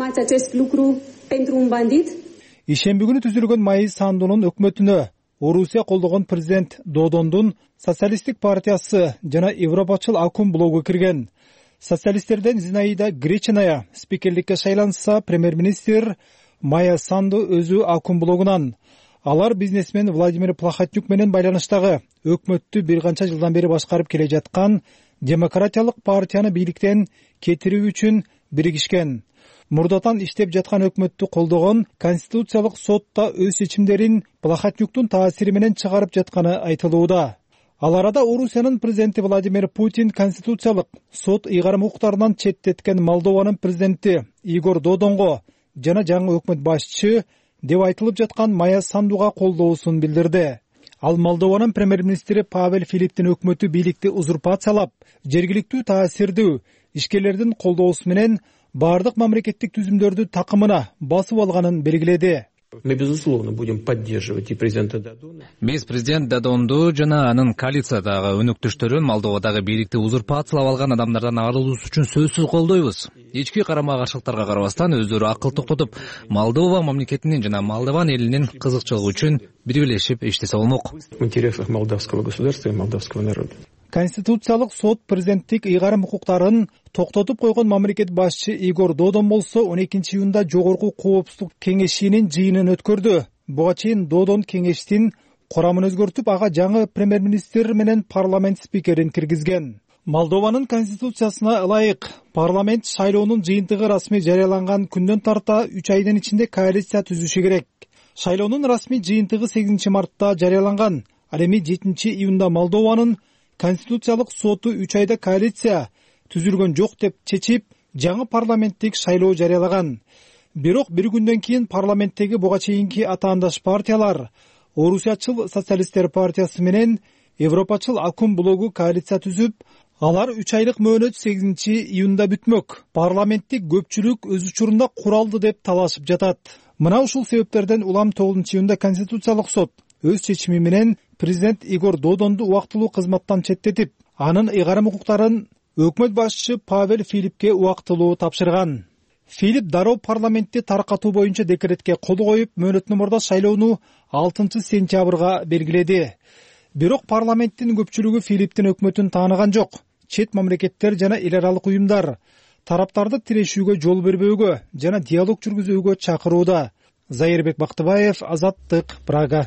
Ишемби күнү түзүлгөн Майя Сандунун өкмөтүнө Орусия колдогон президент Додондун социалисттик партиясы жана Европачыл Акум блогу кирген. Социалисттерден Зинаида Гречиная спикерликке шайланса, премьер-министр Майя Санду өзү Акум блогунан. Алар бизнесмен Владимир Плахотнюк менен байланыштагы өкмөттү бир канча жылдан бери башкарып келе жаткан демократиялык партияны бийликтен кетирүү үчүн биригишкен. Мурдатан иштеп жаткан өкмөттү колдогон Конституциялык сотта өз чечимдерин Плахотнюктун таасири менен чыгарып жатканы айтылууда. Ал арада Орусиянын президенти Владимир Путин Конституциялык сот ыйгарым укуктарынан четтеткен Молдованын президенти Игорь Додонго жана жаңы өкмөт башчы деп айтылып жаткан Майя Сандуга колдоосун билдирди. Ал Молдованын премьер-министри Павел Филипптин өкмөтү бийликти узурпациялап, жергиликтүү таасирдүү ишкерлердин колдоосу менен бардык мамлекеттик түзүмдөрдү такымына басып алганын белгиледи. Мы, безусловно, будем поддерживать и президента Додона. Биз президент Додонду жана анын коалициядагы өнөктөштөрүн Молдовадагы бийликти узурпациялап алган адамдардан арылуусу үчүн сөзсүз колдойбуз. Ички карама-каршылыктарга карабастан өздөрү акыл токтотуп, Молдова мамлекетинин жана Молдован элинин кызыкчылыгы үчүн бирлешип иштесе болмок. В интересах молдавского государства и молдавского народа. Конституциялык сот президенттик ыйгарым укуктарын токтотуп койгон мамлекет башчы Игорь Додон болсо 12-июнда жогорку коопсуздук кеңешинин жыйынын өткөрдү. Буга чейин Додон кеңештин курамын өзгөртүп, ага жаңы премьер-министр менен парламент спикерин киргизген. Молдованын конституциясына ылайык парламент шайлоонун жыйынтыгы расмий жарыяланган күндөн тарта 3 айдын ичинде коалиция түзүшү керек. Шайлоонун расмий жыйынтыгы 8 мартта жарыяланган. Ал эми 7-июнда Молдованын Конституциялык соту 3 айда коалиция түзүлгөн жок деп чечип, жаңы парламенттик шайлоо жарыялаган. Бирок бир күндөн кийин парламенттеги буга чейинки атаандаш партиялар Орусиячыл социалисттер партиясы менен Европачыл Акум блогу коалиция түзүп, алар 3 айлык мөөнөт 8-июнда бүтмөк. Парламенттик көпчүлүк өз учурунда куралды деп талашып жатат. Мына ушул себептерден улам 9-июнда Конституциялык сот өз чечими менен президент Игорь Додонду убактылуу кызматтан четтетип, анын ыйгарым укуктарын өкмөт башчы Павел Филиппке убактылуу тапшырган. Филипп дароо парламентти таркатуу боюнча декретке кол коюп, мөөнөттөн мурда шайлоону 6 сентябрга белгиледи. Бирок парламенттин көпчүлүгү Филипптин өкмөтүн тааныган жок. Чет мамлекеттер жана эл аралык уюмдар тараптарды тирешүүгө жол бербөөгө жана диалог жүргүзүүгө чакырууда. Зайырбек Бактыбаев, Азаттык, Прага.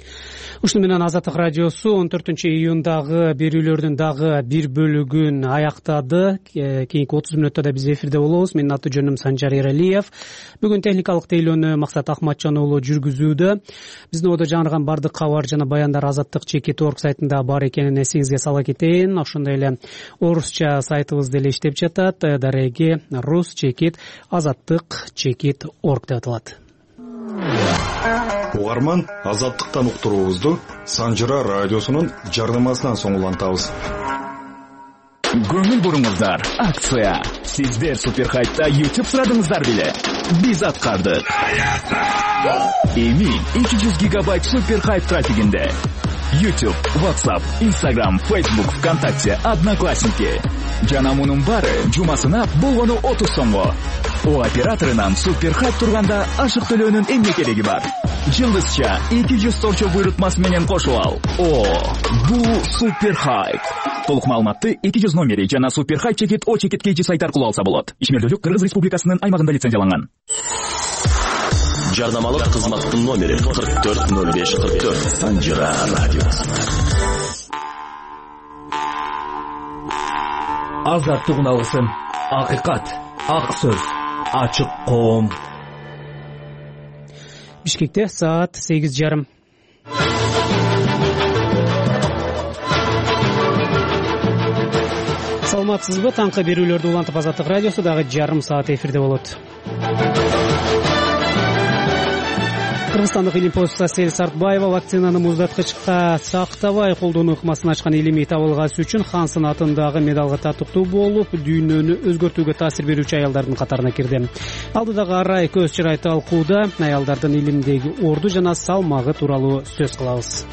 Ушуну менен Азаттык радиосу 14-июндагы берүүлөрдүн дагы бир бөлүгүн аяктады. Кийинки 30 мүнөттө да биз эфирде болобуз. Менин аты жөнүм Санжар Эралиев. Бүгүн техникалык тейлөөнү Максат Ахматжан уулу жүргүзүүдө. Биздин одо жаңырган бардык кабар жана баяндар Азаттык чекит орг сайтында бар экенин эсиңизге сала кетейин. Ошондой эле орусча сайтыбыз деле иштеп жатат. Дареги рус чекит азаттык чекит орг деп аталат. угарман Азаттыктан уктуруубузду Санжыра радиосунун жардамасынан соң улантабыз. Көңүл буруңуздар, акция. Сиздер Суперхайпта YouTube сурадыңыздар беле? Биз аткардык. Эми 200 гигабайт Суперхайп трафигинде. YouTube, WhatsApp, Instagram, Facebook, ВКонтакте, Одноклассники. Жана мунун баары жумасына болгону 30 сомго. О операторунан Суперхайп турганда ашык төлөөнүн эмне кереги бар? Жылдызча 200 сорчо буйрутмасы менен кошуп ал. Бул Суперхайп. Толук маалыматты 200 номери жана Суперхайп чекит О чекит KG сайт аркылуу алса болот. Ишмердүүлүк Кыргыз Республикасынын аймагында лицензияланган. Жарнамалык кызматтын номери 440544 Санжыра радиосы. Азаттыгын алсын. Акыйкат, ак сөз, ачык коом. Бишкекте саат 8:30. Саламатсызбы? Таңкы берүүлөрдү улантып Азаттык радиосу дагы жарым саат эфирде болот. Кыргызстандык илимпоз Асель Сартбаева вакцинаны муздаткычка сактабай колдонуу ыкмасын ачкан илимий табылгасы үчүн Хан сынатындагы медалга татыктуу болуп, дүйнөнү өзгөртүүгө таасир берүүчү аялдардын катарына кирди. Алдыдагы арай көз чырай талкууда аялдардын илимдеги орду жана салмагы тууралуу сөз кылабыз.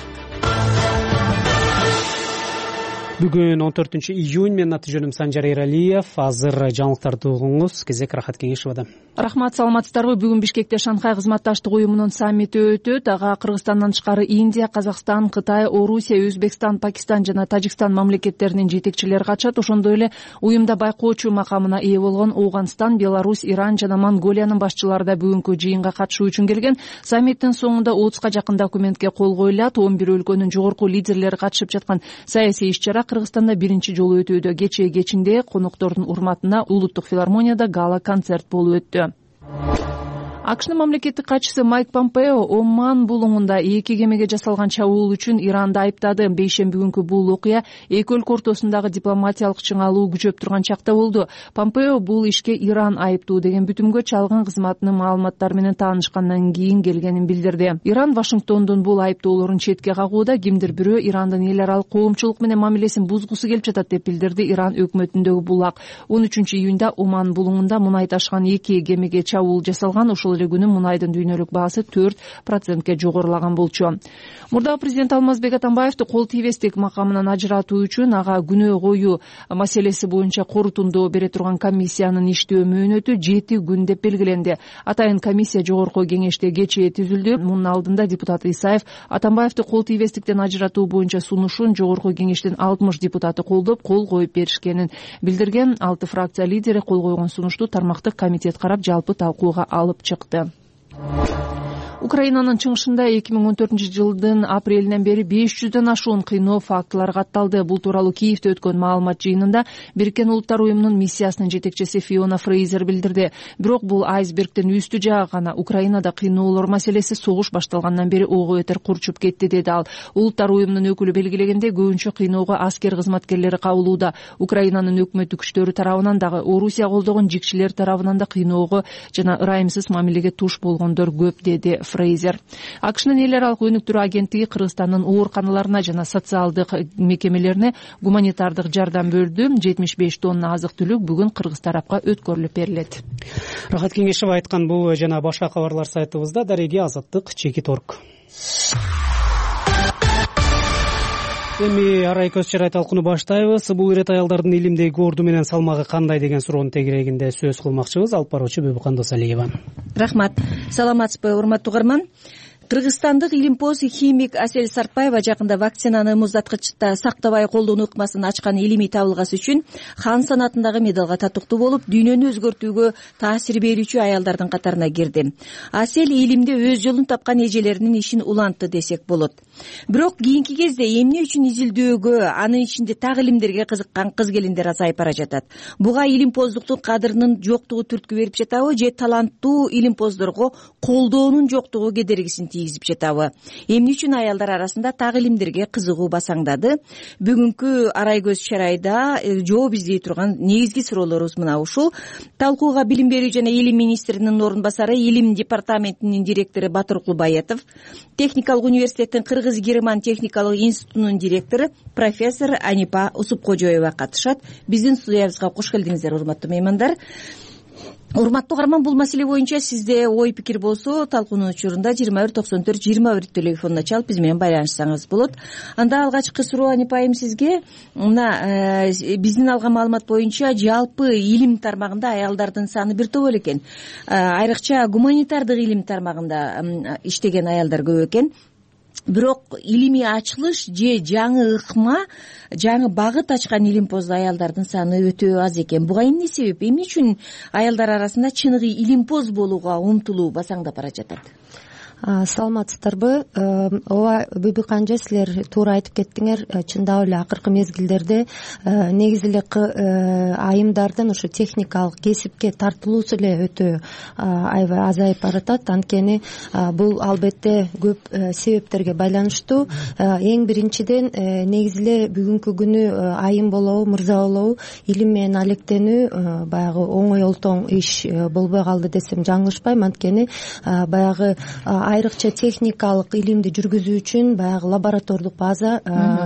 Бүгүн 14 июнь, мен аты жөнүм Санжар Эралиев. Азыр жаңылыктарды угуңуз. Кезек Рахат Кеңешевада. Рахмат, саламатсыздарбы? Бүгүн Бишкекте Шанхай кызматташтык уюмунун саммити өтөт. Ага Кыргызстандан тышкары Индия, Казакстан, Кытай, Орусия, Өзбекстан, Пакистан жана Тажикстан мамлекеттеринин жетекчилери катышат. Ошондой эле уюмда байкоочу макамына ээ болгон Ооганстан, Беларусь, Иран жана Монголиянын башчылары да бүгүнкү жыйынга катышуу үчүн келген. Саммиттин соңунда 30га жакын документке кол коюлат. 11 өлкөнүн жогорку лидерлери катышып жаткан саясий иш-чара Кыргызстанда биринчи жолу өтүүдө. Кечинде коноктордун урматына улуттук филармонияда гала концерт болуп өттү. АКШнын мамлекеттик катчысы Майк Помпео Оман булуңунда 2 кемеге жасалган чабуул үчүн Иранды айыптады. Бейшемби күнкү бул окуя эки өлкө ортосундагы дипломатиялык чыңалуу күчөп турган чакта болду. Помпео бул ишке Иран айыптуу деген бүтүмгө чалгын кызматынын маалыматтары менен таанышкандан кийин келгенин билдирди. Иран Вашингтондун бул айыптоолорун четке кагууда. Кимдир бирөө Ирандын эл аралык коомчулук менен мамилесин бузгусу келип жатат деп билдирди Иран өкмөтүндөгү булак. 13 июнда Оман булуңунда мунай ташыган 2 кемеге чабуул жасалган. Ошол эле күнү мунайдын дүйнөлүк баасы 4% жогорулаган болчу. Мурдагы президент Алмазбек Атамбаевди кол тийбестик макамынан ажыратуу үчүн ага күнөө коюу маселеси боюнча корутундоо бере турган комиссиянын иштөө мөөнөтү 7 күн деп белгиленди. Атайын комиссия жогорку кеңеште кечээ түзүлдү. Мунун алдында депутат Исаев Атамбаевди кол тийбестиктен ажыратуу боюнча сунушун жогорку кеңештин 60 депутаты колдоп, кол коюп беришкенин билдирген. 6 фракция лидери кол койгон сунушту тармактык комитет карап жалпы талкууга алып чыкты. Украинанын чыгышында 2014 жылдын апрелинен бери 500дөн ашуун кыйноо фактылары катталды. Бул тууралуу Киевде өткөн маалымат жыйынында Бириккен Улуттар уюмунун миссиясынын жетекчиси Фиона Фрейзер билдирди. Бирок бул айсбергдин үстү жагы гана. Украинада кыйноолор маселеси согуш башталгандан бери ого бетер курчуп кетти, деди ал. Улуттар уюмунун өкүлү белгилегендей, көбүнчө кыйноого аскер кызматкерлери кабылууда. Украинанын өкмөттүк күчтөрү тарабынан дагы, Орусия колдогон жикчилер тарабынан да кыйноого жана ырайымсыз мамилеге туш болгондор көп, деди Фрейзер. АКШнын эл аралык өнүктүрүү агенттиги Кыргызстандын ооруканаларына жана социалдык мекемелерине гуманитардык жардам бөлдү. 75 тонна азык-түлүк бүгүн Кыргыз тарапка өткөрүлүп берилет. Рахат Кеңешева айткан бул жана башка кабарлар сайтыбызда дареги Азаттык.org. Эми арай көз чырай талкууну баштайбыз. Бул ирет аялдардын илимдеги орду менен салмагы кандай деген суроонун тегерегинде сөз кылмакчыбыз. Алып баруучу Бөбүкан Досалиева. Рахмат. Саламатсызбы, урматтуу угарман? Кыргызстандык илимпоз химик Асель Сартбаева жакында вакцинаны муздаткычта сактабай колдонуу ыкмасын ачкан илимий табылгасы үчүн Хан санатындагы медалга татыктуу болуп, дүйнөнү өзгөртүүгө таасир берүүчү аялдардын катарына кирди. Асель илимде өз жолун тапкан эжелеринин ишин улантты десек болот. Бирок кийинки кезде эмне үчүн изилдөөгө, анын ичинде так илимдерге кызыккан кыз келиндер азайып бара жатат. Буга илимпоздуктун кадырынын жоктугу түрткү берип жатабы же таланттуу илимпоздорго колдоонун жоктугу кедергисин тийип тийгизип жатабы? Эмне үчүн аялдар арасында так илимдерге кызыгуу басаңдады? Бүгүнкү арай көз чарайда жооп издей турган негизги суроолорубуз мына ушул. Талкууга билим берүү жана илим министринин орун басары, илим департаментинин директору Батыркул Баятов, техникалык университеттин Кыргыз-Герман техникалык институтунун директору профессор Анипа Усупкожоева катышат. Биздин студиябызга кош келдиңиздер, урматтуу меймандар. Урматтуу угарман, бул маселе боюнча сизде ой пикир болсо, талкуунун учурунда 2194-21 телефонуна чалып биз менен байланышсаңыз болот. Анда алгачкы суроо Анипа айым сизге. Мына биздин алган маалымат боюнча жалпы илим тармагында аялдардын саны бир топ эле экен. Айрыкча гуманитардык илим тармагында иштеген аялдар көп экен. Бирок илимий ачылыш же жаңы ыкма, жаңы багыт ачкан илимпоздо аялдардын саны өтө аз экен. Буга эмне себеп? Эмне үчүн аялдар арасында чыныгы илимпоз болууга умтулуу басаңдап бара жатат? Саламатсыздарбы? Ооба, Бибиканжа, силер туура айтып кеттиңер. Чындап эле акыркы мезгилдерде негизи эле айымдардын ушу техникалык кесипке тартылуусу эле өтө аябай азайып баратат. Анткени бул албетте көп себептерге байланыштуу. Эң биринчиден негизи эле бүгүнкү күнү айым болобу, мырза болобу, илим менен алектенүү баягы оңой олтоң иш болбой калды десем жаңылышпайм. Анткени баягы айрыкча техникалык илимди жүргүзүү үчүн баягы лаборатордук база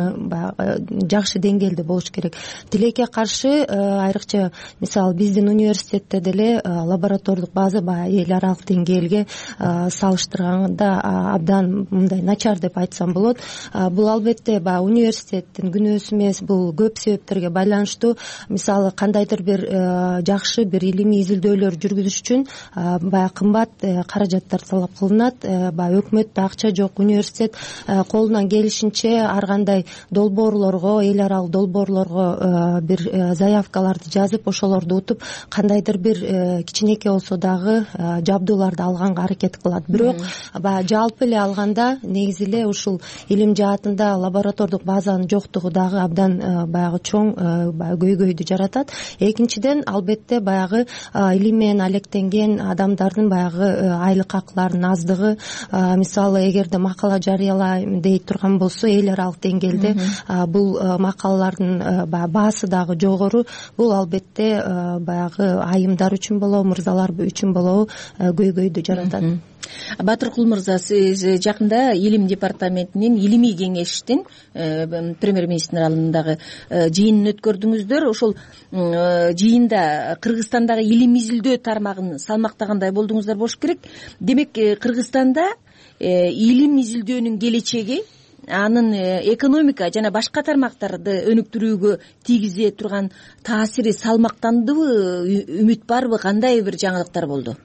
жакшы деңгээлде болуш керек. Тилекке каршы айрыкча мисалы биздин университетте деле лаборатордук база баягы эл аралык деңгээлге салыштырганда абдан мындай начар деп айтсам болот. Бул албетте баягы университеттин күнөөсү эмес, бул көп себептерге байланыштуу. Мисалы кандайдыр бир жакшы бир илимий изилдөөлөр жүргүзүш үчүн баягы кымбат каражаттар талап кылынат. Өкмөттө акча жок, университет колунан келишинче ар кандай долбоорлорго, эл аралык долбоорлорго бир заявкаларды жазып, ошолорду утуп кандайдыр бир кичинекей болсо дагы жабдууларды алганга аракет кылат. Бирок жалпы эле алганда негизи эле ушул илим жаатында лаборатордук базанын жоктугу дагы абдан баягы чоң көйгөйдү жаратат. Экинчиден албетте баягы илим менен алектенген адамдардын баягы айлык акыларынын аздыгы. Мисалы эгерде макала жарыялайм дей турган болсо, эл аралык деңгээлде бул макалалардын баасы дагы жогору. Бул албетте баягы айымдар үчүн болобу, мырзалар үчүн болобу көйгөйдү жаратат. Батыркул мырза, сиз жакында илим департаментинин илимий кеңештин премьер-министрдин алдындагы жыйынын өткөрдүңүздөр. Ошол жыйында Кыргызстандагы илим изилдөө тармагын салмактагандай болдуңуздар болуш керек. Демек, Кыргызстанда илим изилдөөнүн келечеги, анын экономика жана башка тармактарды өнүктүрүүгө тийгизе турган таасири салмактандыбы, үмүт барбы, кандай бир жаңылыктар болду?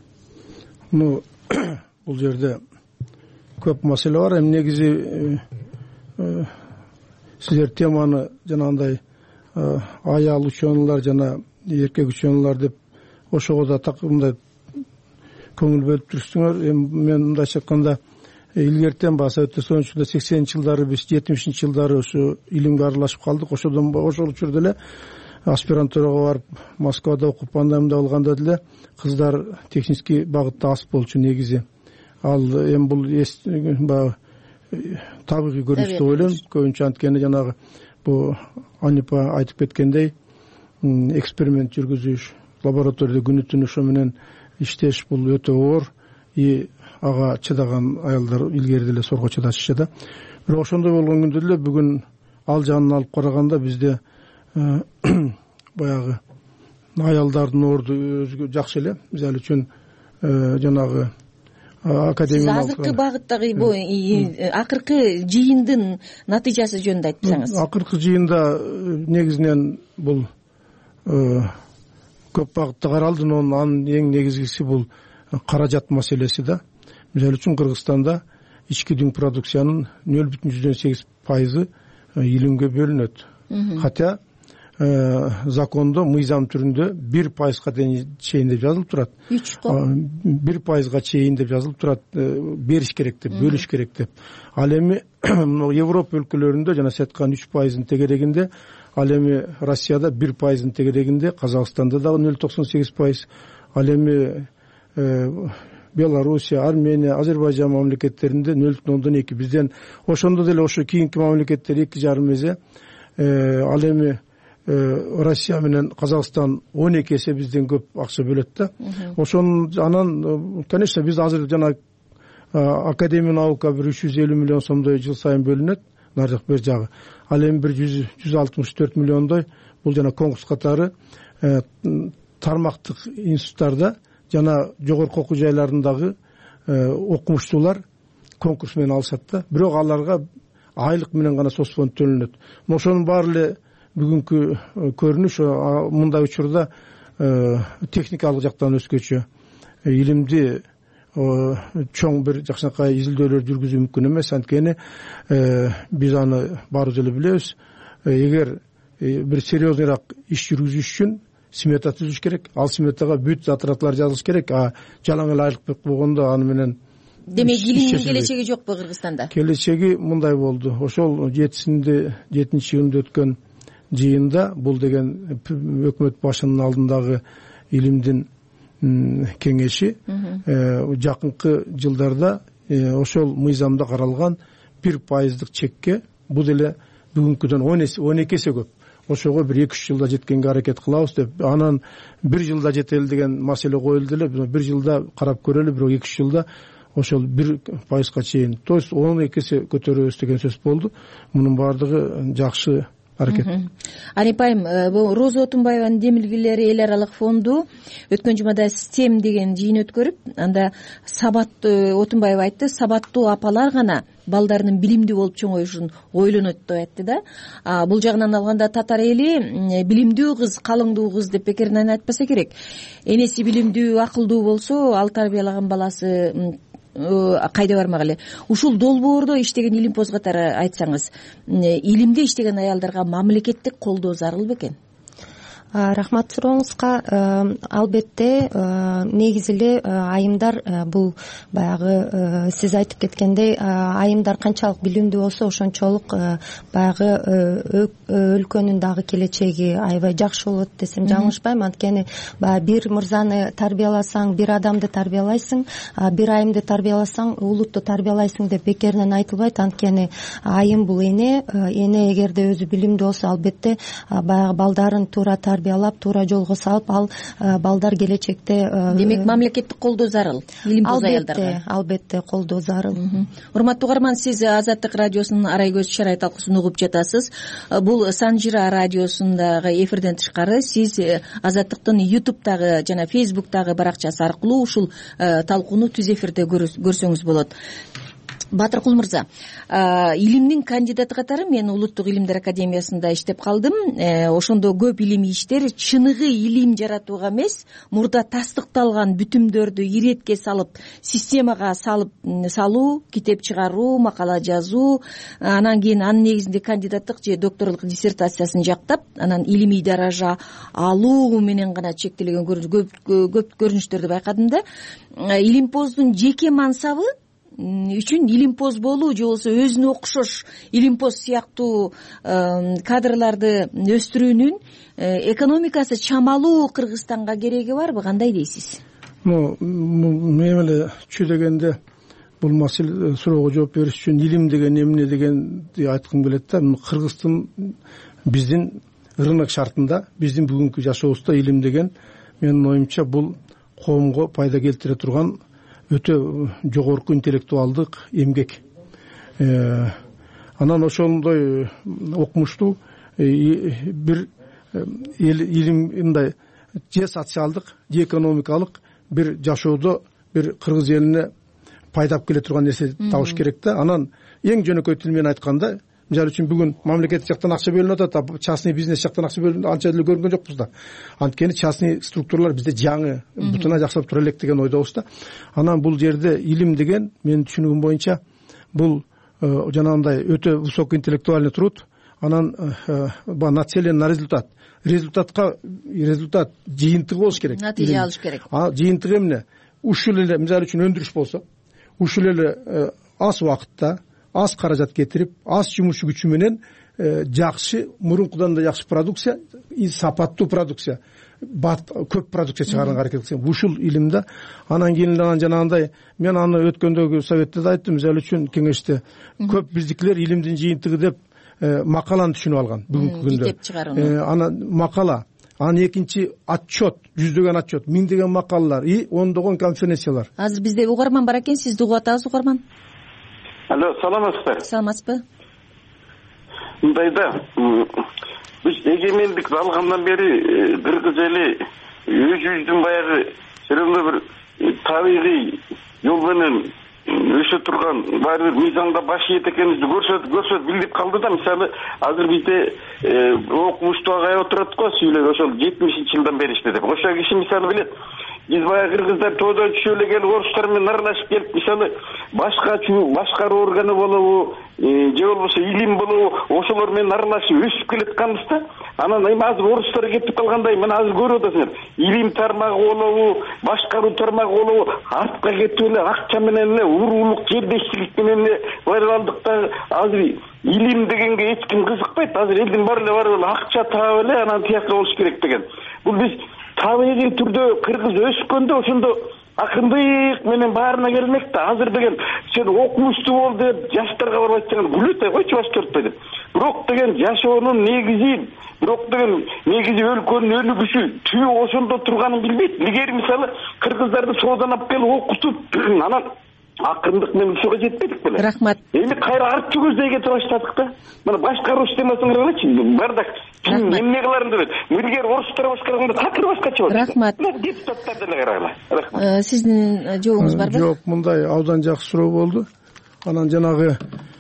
Бул жерде көп маселе бар. Негизи силер теманы жанагындай аял ученыйлар жана эркек ученыйлар деп ошого да мындай көңүл бөлүп жүрсүңөр. Мен мындайча айтканда илгертен Совет Союзунда 80-жылдары, 70-жылдары ошо илимге аралашып калдык. Ошол учурда эле аспирантурага барып, Москвада окуп, андайда болгондо деле кыздар технический багытта аз болчу негизи. Ал эми бул табигый көрүнүш деп ойлойм. Көбүнчө анткени жанагы бул Анипа айтып кеткендей, эксперимент жүргүзүш, лабораторияда күнү түнү ошо менен иштеш бул өтө оор. Ага чыдаган аялдар илгери деле сорго чыдашчу да. Бирок ошондой болгон күндө деле бүгүн ал жагынан алып караганда бизде баягы аялдардын орду өзгө жакшы эле. Мисалы үчүн жанагы академиялык азыркы багыттагы акыркы жыйындын натыйжасы жөнүндө айтсаңыз. Акыркы жыйында негизинен бул көп багытта каралды, анын эң негизгиси бул каражат маселеси да. Мисалы үчүн Кыргызстанда ички дүң продукциянын 0,8% илимге бөлүнөт. Хотя закондо мыйзам түрүндө 1% чейин деп жазылып турат. 1% чейин деп жазылып турат. Бериш керек деп, бөлүш керек деп. Ал эми Европа өлкөлөрүндө жана сиз айткан 3% тегерегинде, ал эми Россияда 1% тегерегинде, Казакстанда дагы 0,98%. Ал эми Белоруссия, Армения, Азербайжан мамлекеттеринде 0,2, бизден ошондо деле ошо кийинки мамлекеттер 2,5 эсе. Ал эми Россия менен Казакстан 12 эсе бизден көп акча бөлөт да. Анан конечно биз азыр жана академия наука бир 350 миллион сомдой жыл сайын бөлүнөт, наржак бер жагы. Ал эми бир 164 миллиондой бул жана конкурс катары тармактык институттарда жана жогорку окуу жайларындагы окумуштуулар конкурс менен алышат да. Бирок аларга айлык менен гана соцфонд төлөнөт. Ошонун баары эле бүгүнкү көрүнүш мындай учурда техникалык жактан өзгөчө. Илимди чоң бир жакшынакай изилдөөлөр жүргүзүү мүмкүн эмес. Анткени биз аны баарыбыз эле билебиз. Эгер бир серьезныйраак иш жүргүзүш үчүн смета түзүш керек. Ал сметага бүт затратлар жазылыш керек. Жалаң эле айлык болгондо аны менен демек илимдин келечеги жокпу Кыргызстанда? Келечеги мындай болду. Ошол 7-жылында өткөн жыйында бул деген өкмөт башынын алдындагы илимдин кеңеши жакынкы жылдарда ошол мыйзамда каралган 1% чекке бул деле бүгүнкүдөн 12 эсе көп. Ошого бир 2-3 жылда жеткенге аракет кылабыз деп, анан 1 жылда жетели деген маселе коюлду эле. 1 жылда карап көрөлү, бирок 2-3 жылда ошол 1%га чейин, то есть 12 эсе көтөрөбүз деген сөз болду. Мунун баардыгы жакшы аракет. Анипайым, Роза Отунбаеванын демилгелери эл аралык фонду өткөн жумада STEM деген жыйын өткөрүп, анда Отунбаева айтты, сабаттуу апалар гана балдарынын билимдүү болуп чоңоюшун ойлонот деп айтты да. Бул жагынан алганда татар эли билимдүү кыз, калыңдуу кыз деп бекеринен айтпаса керек. Энеси билимдүү, акылдуу болсо, ал тарбиялаган баласы кайда бармак эле. Ушул долбоордо иштеген илимпоз катары айтсаңыз, илимде иштеген аялдарга мамлекеттик колдоо зарыл бекен? Рахмат сурооңузга. Албетте негизи эле айымдар бул баягы сиз айтып кеткендей айымдар канчалык билимдүү болсо ошончолук баягы өлкөнүн дагы келечеги аябай жакшы болот десем жаңылышпайм. Анткени баягы бир мырзаны тарбияласаң, бир адамды тарбиялайсың, бир айымды тарбияласаң улутты тарбиялайсың деп бекеринен айтылбайт. Анткени айым бул эне эгерде өзү билимдүү болсо, албетте баягы балдарын туура тарбиялап, туура жолго салып, ал балдар келечекте демек мамлекеттик колдоо зарыл илимпоз аялдарга. Албетте колдоо зарыл. Урматтуу угарман, сиз Азаттык радиосунун Арай көз чарай талкуусун угуп жатасыз. Бул Санжира радиосундагы эфирден тышкары сиз Азаттыктын YouTube'дагы жана Facebook'дагы баракчасы аркылуу ушул талкууну түз эфирде көрсөңүз болот. Батыркул мырза, илимдин кандидаты катары мен Улуттук илимдер академиясында иштеп калдым. Ошондо көп илимий иштер чыныгы илим жаратууга эмес, мурда тастыкталган бүтүмдөрдү иретке салып, системага салуу, китеп чыгаруу, макала жазуу, анан кийин анын негизинде кандидаттык же докторлук диссертациясын жактап, анан илимий даража алуу менен гана чектелген көп көрүнүштөрдү байкадым да. Илимпоздун жеке мансабы үчүн илимпоз болуу же болбосо өзүнө окшош илимпоз сыяктуу кадрларды өстүрүүнүн экономикасы чамалуу Кыргызстанга кереги барбы? Кандай дейсиз? Мен эле чү дегенде бул маселе суроого жооп бериш үчүн илим деген эмне дегенди айткым келет да. Кыргыздын биздин рынок шартында, биздин бүгүнкү жашообузда илим деген менин оюмча бул коомго пайда келтире турган өтө жогорку интеллектуалдык эмгек. Анан ошондой окумуштуу бир илим мындай же социалдык, же экономикалык бир жашоодо бир кыргыз элине пайдап келе турган нерсе табыш керек да. Анан эң жөнөкөй тил менен айтканда, мисалы үчүн бүгүн мамлекеттик жактан акча бөлүнүп атат, частный бизнес жактан акча бөлүнүп анча деле көргөн жокпуз да. Анткени частный структуралар бизде жаңы, бутуна жакшырып тура элек деген ойдобуз да. Анан бул жерде илим деген менин түшүнүгүм боюнча бул жанагындай өтө высокий интеллектуальный труд, анан нацелен на результат. Результат жыйынтыгы болуш керек. Натыйжа алыш керек. Жыйынтыгы эмне? Ушул эле мисалы үчүн өндүрүш болсо, ушул эле аз убакытта аз каражат кетирип, аз жумуш күчү менен жакшы, мурункудан да жакшы продукция, сапаттуу продукция көп продукция чыгарганга аракет кылсаң ушул илим да. Анан кийин анан жанагындай мен аны өткөндөгү советте да айттым, мисалы үчүн кеңеште көп биздикилер илимдин жыйынтыгы деп макаланы түшүнүп алган бүгүнкү күндө. Анан макала, анан экинчи отчет, жүздөгөн отчет, миңдеген макалалар и ондогон конференциялар. Азыр бизде угарман бар экен, сизди угуп атабыз угарман. Алло, саламатсызбы? Саламатсызбы? Мындай да, биз эгемендик алгандан бери кыргыз эли өзүбүздүн баягы серемде бир табигый жол менен өсө турган баары бир мыйзамга баш ийет экенибизди көрсөтүп билдирип калды да. Мисалы азыр бизде окумуштуу агай отурат го, сүйлөп ошол 70-жылдан бери иштедип. Ошол киши мисалы билет. Биз баягы кыргыздар тоодон түшүп эле келип орустар менен аралашып келип, мисалы башкаруу органы болобу, же болбосо илим болобу, ошолор менен аралашып өсүп келатканбыз да. Анан эми азыр орустар кетип калгандай, мына азыр көрүп атасыңар. Илим тармагы болобу, башкаруу тармагы болобу, артка кетип эле акча менен эле, уруулук, жердештик менен эле барып алдык да. Азыр илим дегенге эч ким кызыкпайт. Азыр элдин баары эле барып эле акча таап эле анан тияка болуш керек деген. Бул биз табигый түрдө кыргыз өскөндө ошондо акындык менен баарына келмек да. Азыр деген сен окумуштуу бол деп жаштарга барып айтсаң күлөт, койчу баш төртпөй деп. Бирок деген жашоонун негизи, бирок деген негизи өлкөнүн өнүгүшү түбү ошондо турганын билбейт. Илгери мисалы кыргыздарды соодан алып келип окутуп анан акындык менен ушуга жетпедик беле. Рахмат. Эми кайра артчы көздөйгө баштадык да. Мына башкаруу системасына карагычы. Бардак эмне кыларын деп. Илгери орустар башкарганда такыр башкача болот. Рахмат. Депутаттар деле карагыла. Рахмат. Сиздин жообуңуз барбы? Жок, мындай абдан жакшы суроо болду. Анан жанагы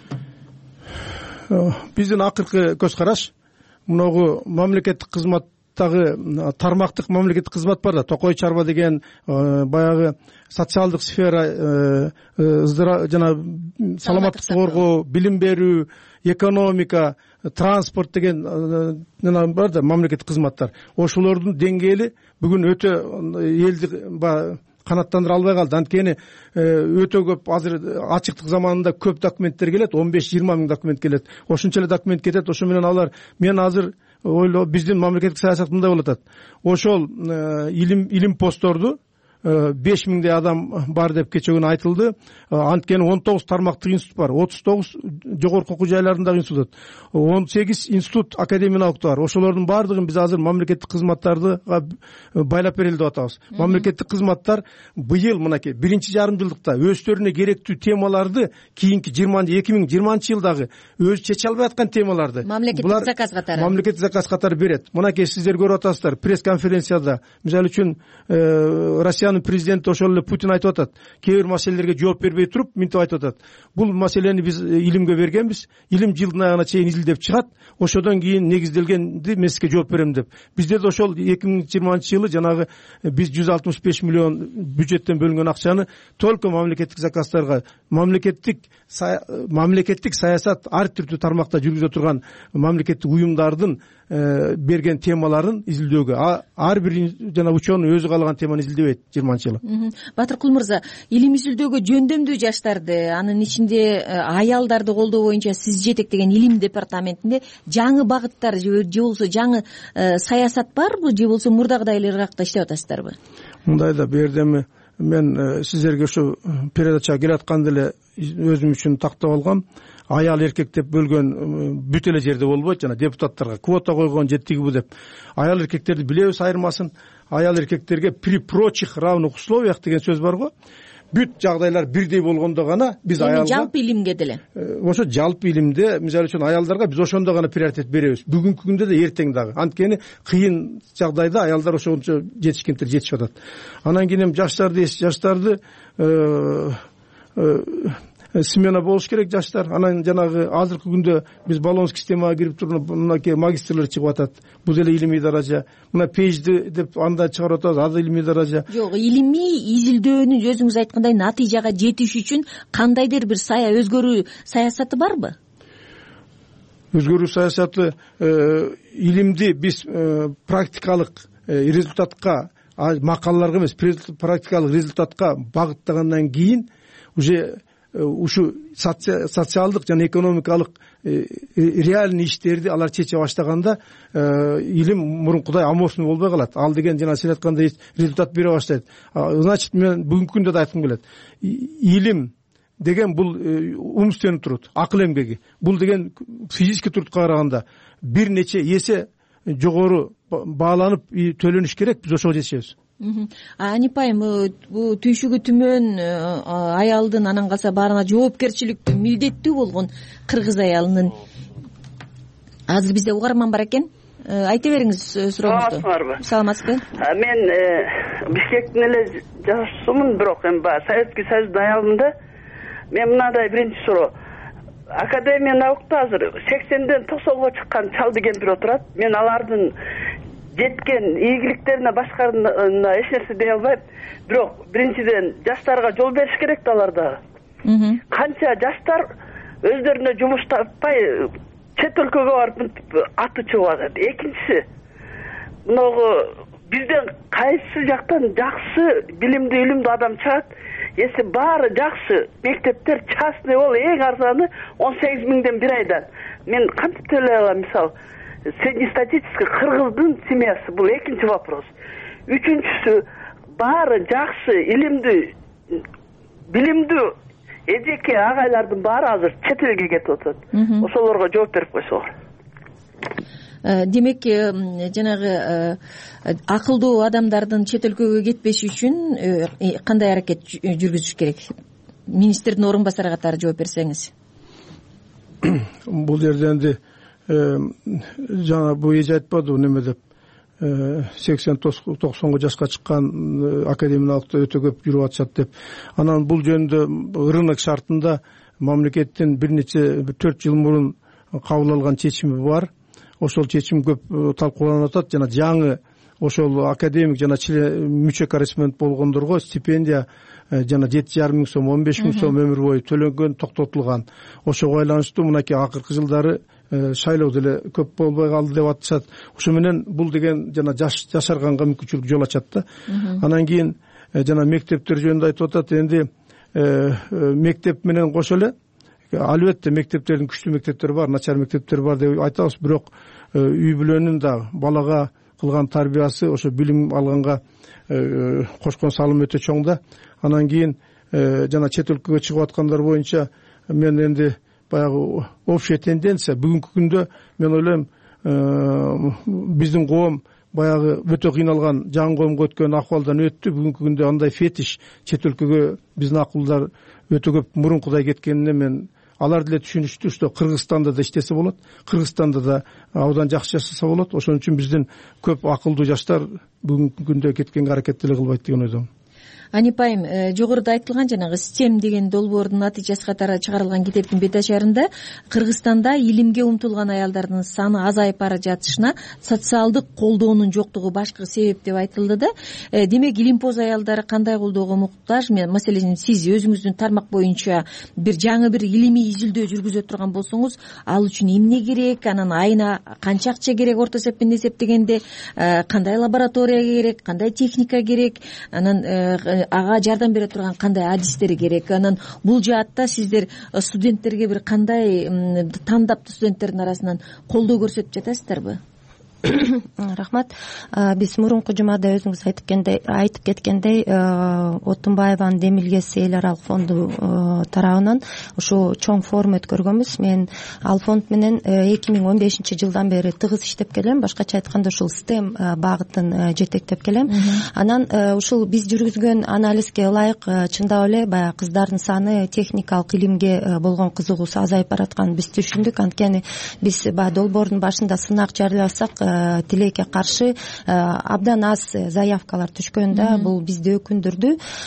биздин акыркы көз караш мынагу мамлекеттик кызматтагы тармактык мамлекеттик кызмат бар да. Токой чарба деген баягы социалдык сфера, жана саламаттыкты коргоо, билим берүү, экономика, транспорт деген бар да мамлекеттик кызматтар. Ошолордун деңгээли бүгүн өтө элди канаттандыра албай калды. Анткени өтө көп азыр ачыктык заманында көп документтер келет, 15-20 миң документ келет. Ошончо эле документ кетет. Ошо менен алар мен азыр ойлоо биздин мамлекеттик саясат мындай болуп атат. Ошол илим постторду 5 миңдей адам бар деп кече күнү айтылды. Анткени 19 тармактык институт бар, 39 жогорку окуу жайларындагы институт, 18 институт академиялык бар. Ошолордун баардыгын биз азыр мамлекеттик кызматтарды байлап берели деп атабыз. Мамлекеттик кызматтар быйыл мынакей 1,5 жылдыкта өздөрүнө керектүү темаларды кийинки 2020-жылдагы өзү чече албай аткан темаларды мамлекеттик заказ катары берет. Мынакей сиздер көрүп атасыздар пресс-конференцияда, мисалы үчүн Россиянын президенти ошол эле Путин айтып атат. Кээ бир маселелерге жооп бербей туруп, мынтип айтып атат. Бул маселени биз илимге бергенбиз. Илим жылдын аягына чейин изилдеп чыгат. Ошодон кийин негизделгенди мен сизге жооп берем деп. Бизде да ошол 2020-жылы жанагы биз 165 миллион бюджеттен бөлүнгөн акчаны только мамлекеттик заказдарга, мамлекеттик саясат ар түрдүү тармакта жүргүзө турган мамлекеттик уюмдардын берген темаларын изилдөөгө. Ар бир жана учёный өзү каалаган теманы изилдебейт 20-жылы. Батыркул мырза, илим изилдөөгө жөндөмдүү жаштарды, анын ичинде аялдарды колдоо боюнча сиз жетектеген илим департаментинде жаңы багыттар же болбосо жаңы саясат барбы, же болбосо мурдагыдай эле ыргакта иштеп атасыздарбы? Мындай да бердеми мен сиздерге ошо передачага келатканда эле өзүм үчүн тактап алгам. Аял эркек деп бөлгөн бүт эле жерде болбойт, жана депутаттарга квота койгон жеттигиби деп. Аял эркектерди билебиз айырмасын. Аял эркектерге при прочих равных условиях деген сөз бар го. Бүт жагдайлар бирдей болгондо гана биз аялга жалпы илимге деле. Ошо жалпы илимде мисалы үчүн аялдарга биз ошондо гана приоритет беребиз. Бүгүнкү күндө да эртең дагы. Анткени кыйын жагдайда аялдар ошончо жетишкендер жетишип атат. Анан кийин жаштарды смена болуш керек жаштар. Анан жанагы азыркы күндө биз баллонский системага кирип турган мынакей магистрлер чыгып атат. Бул деле илимий даража. Мына PhD деп анда чыгарып атабыз, ал илимий даража. Жок, илимий изилдөөнүн өзүңүз айткандай натыйжага жетиш үчүн кандайдыр бир өзгөрүү саясаты барбы? Өзгөрүү саясаты илимди биз практикалык результатка, макалаларга эмес, практикалык результатка багыттагандан кийин уже ушу социалдык жана экономикалык реальный иштерди алар чече баштаганда илим мурункудай аморфный болбой калат. Ал деген жана сиз айткандай результат бере баштайт. Значит, мен бүгүнкү күндө да айткым келет. Илим деген бул умственный труд, акыл эмгеги. Бул деген физический трудка караганда бир нече эсе жогору бааланып төлөнүш керек. Биз ошого жетишебиз. Анипайым, бул түйшүгү түмөн аялдын анан калса баарына жоопкерчиликтүү, милдеттүү болгон кыргыз аялынын азыр бизде угарман бар экен. Айта бериңиз сурооңузду. Саламатсыздарбы? Саламатсызбы. Мен Бишкектин эле жашуусумун, бирок эми баягы Советский Союздун аялымын да. Мен мындай биринчи суроо. Академия наукта азыр 80ден 90га чыккан чал деген бир отурат. Мен алардын жеткен ийгиликтерине башкарына эч нерсе дей албайм. Бирок биринчиден жаштарга жол бериш керек да аларда. Канча жаштар өздөрүнө жумуш таппай чет өлкөгө барып аты чыгып атат. Экинчиси, мынагы бизден кайсы жактан жакшы билимдүү илимдүү адам чыгат? Эси баары жакшы мектептер частный бол, эң арзаны 18 миңден бир айдан. Мен кантип төлөй алам? Мисалы, среднестатистический кыргыздын семьясы, бул экинчи вопрос. Үчүнчүсү, баары жакшы билимдүү эжеке агайлардын баары азыр чет элге кетип атат. Ошолорго жооп берип койсоңор. Демек, жанагы акылдуу адамдардын чет өлкөгө кетпеши үчүн кандай аракет жүргүзүш керек? Министрдин орун басары катары жооп берсеңиз. Бул жерде энди жана бул эже айтпадыбы неме деп 80-90 жашка чыккан академиялыкта өтө көп жүрүп атышат деп. Анан бул жөнүндө рынок шартында мамлекеттин бир нече 4 жыл мурун кабыл алган чечими бар. Ошол чечим көп талкууланып атат. Жана жаңы ошол академик жана мүчө корреспондент болгондорго стипендия жана 7,5 миң сом, 15 миң сом өмүр бою төлөнгөн токтотулган. Ошого байланыштуу мынакей акыркы жылдары шайлоо деле көп болбой калды деп атышат. Ошо менен бул деген жана жашарганга мүмкүнчүлүк жол ачат да. Анан кийин жана мектептер жөнүндө айтып атат. Энди мектеп менен кошо эле албетте мектептердин күчтүү мектептери бар, начар мектептер бар деп айтабыз, бирок үй бүлөнүн да балага кылган тарбиясы ошо билим алганга кошкон салым өтө чоң да. Анан кийин жана чет өлкөгө чыгып аткандар боюнча мен энди баягы общая тенденция бүгүнкү күндө мен ойлойм биздин коом баягы өтө кыйналган жаңы коомго өткөн акыбалдан өттү. Бүгүнкү күндө андай фетиш чет өлкөгө биздин акылдар өтө көп мурункудай кеткенине мен алар деле түшүнүштү, что Кыргызстанда да иштесе болот, Кыргызстанда да абдан жакшы жашаса болот. Ошон үчүн биздин көп акылдуу жаштар бүгүнкү күндө кеткенге аракет деле кылбайт деген ойдомун. Анипайым, жогоруда айтылган жанагы STEM деген долбоордун натыйжасы катары чыгарылган китептин бетачарында Кыргызстанда илимге умтулган аялдардын саны азайып бара жатышына социалдык колдоонун жоктугу башкы себеп деп айтылды да. Демек, илимпоз аялдары кандай колдоого муктаж? Маселен, сиз өзүңүздүн тармак боюнча бир жаңы бир илимий изилдөө жүргүзө турган болсоңуз, ал үчүн эмне керек? Анан айына канча акча керек орто эсеппен эсептегенде? Кандай лаборатория керек? Кандай техника керек? Анан ага жардам бере турган кандай адистер керек? Анан бул жаатта сиздер студенттерге бир кандай тандаптуу студенттердин арасынан колдоо көрсөтүп жатасыздарбы? Рахмат. Биз мурунку жумада өзүңүз айтып кеткендей, Отунбаеванын Демилгес эл аралык фонду тарабынан ушу чоң форум өткөргөнбүз. Мен ал фонд менен 2015 жылдан бери тыгыз иштеп келем. Башкача айтканда ушул STEM багытын жетектеп келем. Анан ушул биз жүргүзгөн анализге ылайык чындап эле баягы кыздардын саны техникалык илимге болгон кызыгуусу азайып баратканын биз түшүндүк. Анткени биз баягы долбоордун башында сынак жарыяласак тилекке каршы абдан аз заявкалар түшкөн да. Бул бизди өкүндүрдү.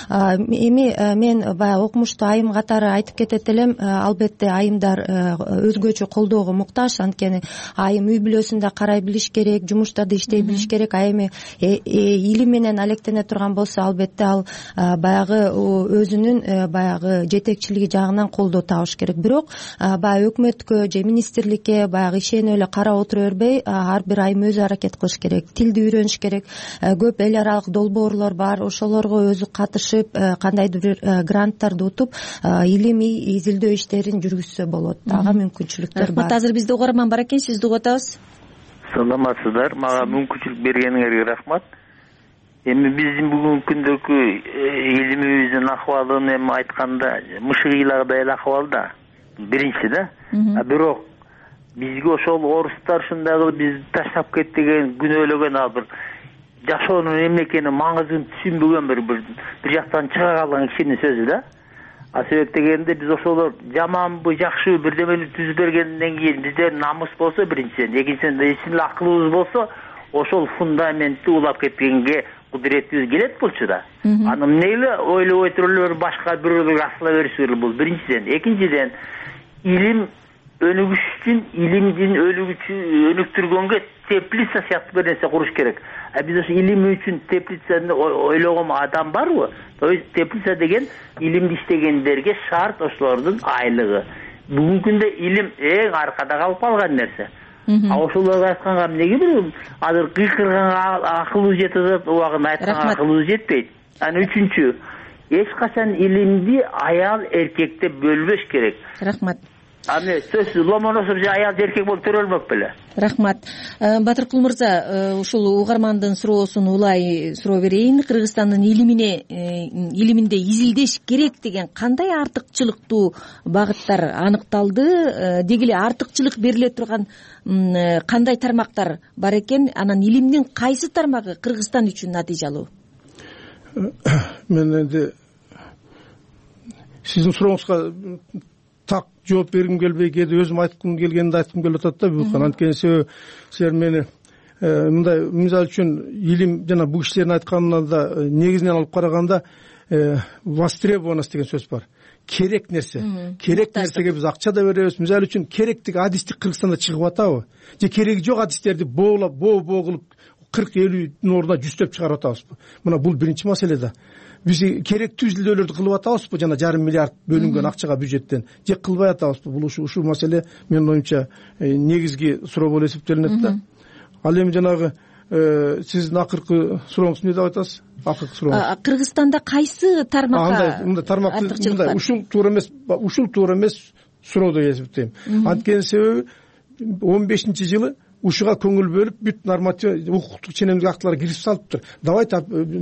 Эми мен баягы окумуштуу айым катары айтып кетет элем, албетте айымдар өзгөчө колдоого муктаж. Анткени айым үй бүлөсүндө карай билиш керек, жумушта да иштей билиш керек. Айым илим менен алектене турган болсо, албетте ал баягы өзүнүн баягы жетекчилиги жагынан колдоо табыш керек. Бирок баягы өкмөткө же министрликке баягы ишенип эле карап отура бербей, ар бир айым айым өзү аракет кылыш керек, тилди үйрөнүш керек. Көп эл аралык долбоорлор бар, ошолорго өзү катышып кандайдыр бир гранттарды утуп илимий изилдөө иштерин жүргүзсө болот. Ага мүмкүнчүлүктөр бар. Азыр бизде угарман бар экен, сизди угуп атабыз. Саламатсыздар, мага мүмкүнчүлүк бергениңерге рахмат. Эми биздин бүгүнкү күндөгү илимибиздин акыбалын эми айтканда мышыгыйлагыдай эле акыбал да. Биринчи да. Бирок бизге ошол орустар ушундагы биз таштап кетти деген күнөөлөгөн ал бир жашоонун эмне экенин маңызын түшүнбөгөн бир жактан чыга калган кишинин сөзү да. Себеп дегенде биз ошолор жаманбы, жакшыбы бирдемени түзүп бергенден кийин бизде намыс болсо биринчиден, экинчиден чын эле акылыбыз болсо, ошол фундаментти улап кеткенге кудуретибиз келет болчу да. Аны эмне эле ойлобой туруп эле башка бирөөлөргө асыла беришибир бул биринчиден. Экинчиден, илим өнүгүш үчүн илимдин өнүктүргөнгө теплица сыяктуу бир нерсе куруш керек. Биз ошо илим үчүн теплицаны ойлогон адам барбы? То есть теплица деген илимди иштегендерге шарт ошолордун айлыгы. Бүгүнкү күндө илим эң аркада калып калган нерсе. Ошолорго айтканга эмнеге бир азыр кыйкырганга акылыбыз жетип атат, убагында айтканга акылыбыз жетпейт. Анан үчүнчү, эч качан илимди аял эркекте бөлбөш керек. Рахмат. Аны сөзсүз Ломоносов же аял эркек болуп төрөлмөк беле. Рахмат. Батыркул мырза, ушул угармандын суроосун улай суроо берейин. Кыргызстандын илиминде изилдеш керек деген кандай артыкчылыктуу багыттар аныкталды? Деги эле артыкчылык бериле турган кандай тармактар бар экен? Анан илимдин кайсы тармагы Кыргызстан үчүн натыйжалуу? Мен энди сиздин сурооңузга так жооп бергим келбей, кээде өзүм айткым келгенди айткым келип атат да. Бул анткени себеби силер мени мындай мисалы үчүн илим жана бул кишилердин айтканына да негизинен алып караганда востребованность деген сөз бар. Керек нерсе. Керек нерсеге биз акча да беребиз. Мисалы үчүн керектик адистик Кыргызстанда чыгып атабы? Же кереги жок адистерди боо кылып 40-50 ордуна 100 чыгарып атабызбы? Мына бул биринчи маселе да. Биз керектүү изилдөөлөрдү кылып атабызбы жана 1,5 миллиард бөлүнгөн акчага бюджеттен? Же кылбай атабызбы? Бул ушул маселе менин оюмча негизги суроо болуп эсептелинет да. Ал эми жанагы сиздин акыркы сурооңуз эмне деп айтасыз? Акыркы сурооңуз. Кыргызстанда кайсы тармакка? Мындай тармакты ушул туура эмес суроо деп эсептейм. Анткени себеби 15-жылы ушуга көңүл бөлүп бүт норматив укуктук ченемдик актылар кирип салыптыр. Давайте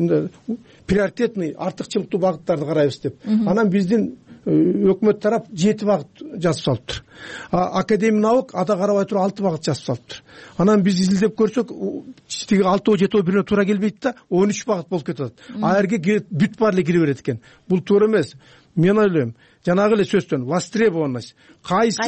приоритетный артыкчылыктуу багыттарды карайбыз деп. Анан биздин өкмөт тарап 7 багыт жазып салыптыр. Академия наук ада карабай туруп 6 багыт жазып салыптыр. Анан биз изилдеп көрсөк, тиги 6-7 бирине туура келбейт да, 13 багыт болуп кетет. Жерге бүт баары эле кире берет экен. Бул туура эмес. Мен ойлойм, жанагы эле сөздөн востребованность, кайсы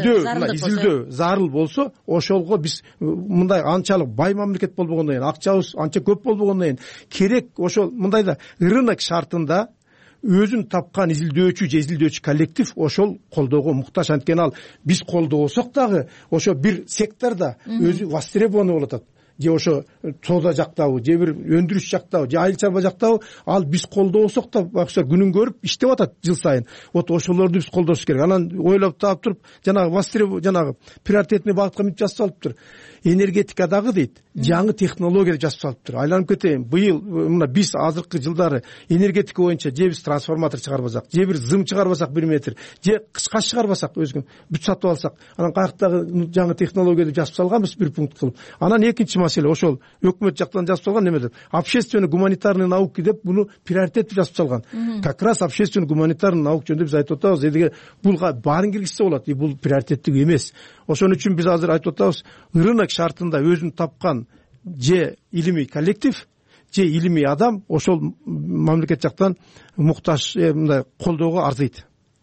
изилдөө зарыл болсо, ошолго биз мындай анчалык бай мамлекет болбогондон кийин, акчабыз анча көп болбогондон кийин керек ошол мындай да рынок шартында өзүн тапкан изилдөөчү коллектив ошол колдоого муктаж. Анткени ал биз колдобосок дагы ошо бир секторда өзү востребованный болуп атат. Же ошо соода жактабы, же бир өндүрүш жактабы, же айыл чарба жактабы, ал биз колдобосок да бакса күнүн көрүп иштеп атат жыл сайын. Вот ошолорду биз колдош керек. Анан ойлоп таап туруп, жанагы приоритетный багытка мынтип жазып салыптыр. Энергетикадагы дейт, жаңы технология жазып салыптыр. Айланып кетейин, быйыл мына биз азыркы жылдары энергетика боюнча же биз трансформатор чыгарбасак, же бир зым чыгарбасак 1 метр, же кышкаш чыгарбасак, өзгөн бүт сатып алсак, анан каяктагы жаңы технологияды жазып салганбыз бир пункт кылып. Анан экинчи маселе ошол өкмөт жактан жазып салган неме деп, общественный гуманитарный науки деп буну приоритет жазып салган. Как раз общественный гуманитарный наук жөнүндө биз айтып атабыз, эдиге булга баарын киргизсе болот, бул приоритеттик эмес. Ошон үчүн биз азыр айтып атабыз, рынок шартында өзүн тапкан же илимий коллектив, же илимий адам ошол мамлекет жактан муктаж мындай колдоого арзыйт.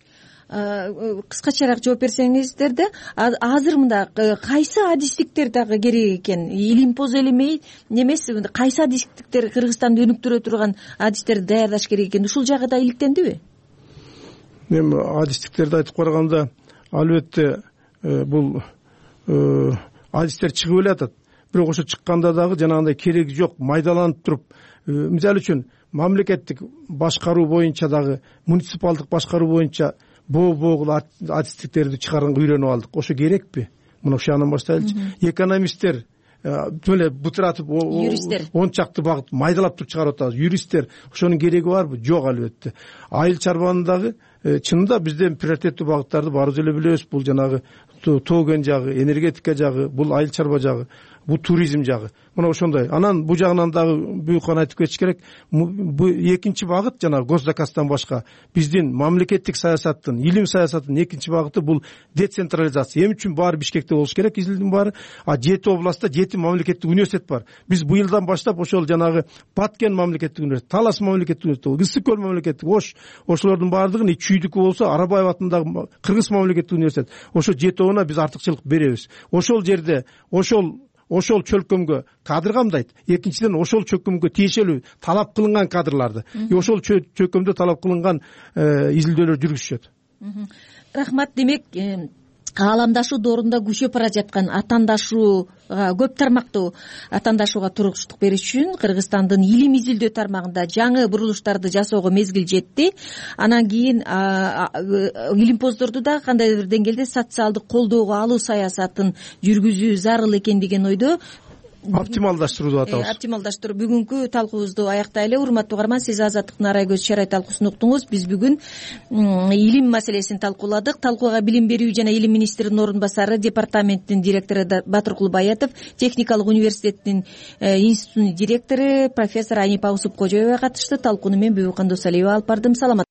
Кыскачараак жооп берсеңиздер да, азыр мында кайсы адистиктер дагы керек экен? Илимпоз элемей немес, кайсы адистиктер Кыргызстанды өнүктүрө турган адистерди даярдаш керек экен? Ушул жагы да иликтендиби? Эми адистиктерди айтып караганда, албетте бул адистер чыгып эле атат. Бирок ошо чыкканда дагы жанагындай кереги жок, майдаланып туруп, мисалы үчүн мамлекеттик башкаруу боюнча дагы, муниципалдык башкаруу боюнча боо адистиктерди чыгарганга үйрөнүп алдык. Ошо керекпи? Мына ошонан баштайлычы. Экономисттер эле бытыратып юристтер 10 чакты багыт майдалап туруп чыгарып атабыз. Юристтер ошонун кереги барбы? Жок, албетте. Айыл чарбанын дагы чынында бизден приоритеттүү багыттарды баарыбыз эле билебиз. Бул жанагы тоо кен жагы, энергетика жагы, бул айыл чарба жагы, бул туризм жагы. Мына ошондой. Анан бул жагынан дагы буюкан айтып кетиш керек. Бул экинчи багыт жанагы госзаказдан башка биздин мамлекеттик саясаттын, илим саясатынын экинчи багыты бул децентрализация. Эми үчүн баары Бишкекте болуш керек, изилдин баары. 7 областта 7 мамлекеттик университет бар. Биз быйылдан баштап ошол жанагы Баткен мамлекеттик университет, Талас мамлекеттик университет, Ысык көл мамлекеттик, ошолордун баардыгын Чүйдүкү болсо Арабаев атындагы Кыргыз мамлекеттик университет. Ошо 7 биз артыкчылык беребиз. Ошол жерде ошол чөлкөмгө кадр камдайт. Экинчиден ошол чөлкөмгө тиешелүү талап кылынган кадрларды, ошол чөлкөмдө талап кылынган изилдөөлөр жүргүзүшөт. Рахмат. Демек, кааламдашуу доорунда күчөп бара жаткан атаандашууга, көп тармактуу атаандашууга тургучтук бериш үчүн Кыргызстандын илим изилдөө тармагында жаңы бурулуштарды жасоого мезгил жетти. Анан кийин илимпоздорду да кандайдыр бир деңгээлде социалдык колдоого алуу саясатын жүргүзүү зарыл экен деген ойдо. Оптималдаштыруу деп атабыз. Оптималдаштыруу. Бүгүнкү талкуубузду аяктайлы. Урматтуу угарман, сиз Азаттыктын Арай көз чарай талкуусун уктуңуз. Биз бүгүн илим маселесин талкууладык. Талкууга билим берүү жана илим министринин орун басары, департаменттин директору Батыркул Баятов, техникалык университеттин институтунун директору профессор Анипа Усупкожоева катышты. Талкууну мен Бүбүкан Досалиева алып бардым. Саламатсыздар.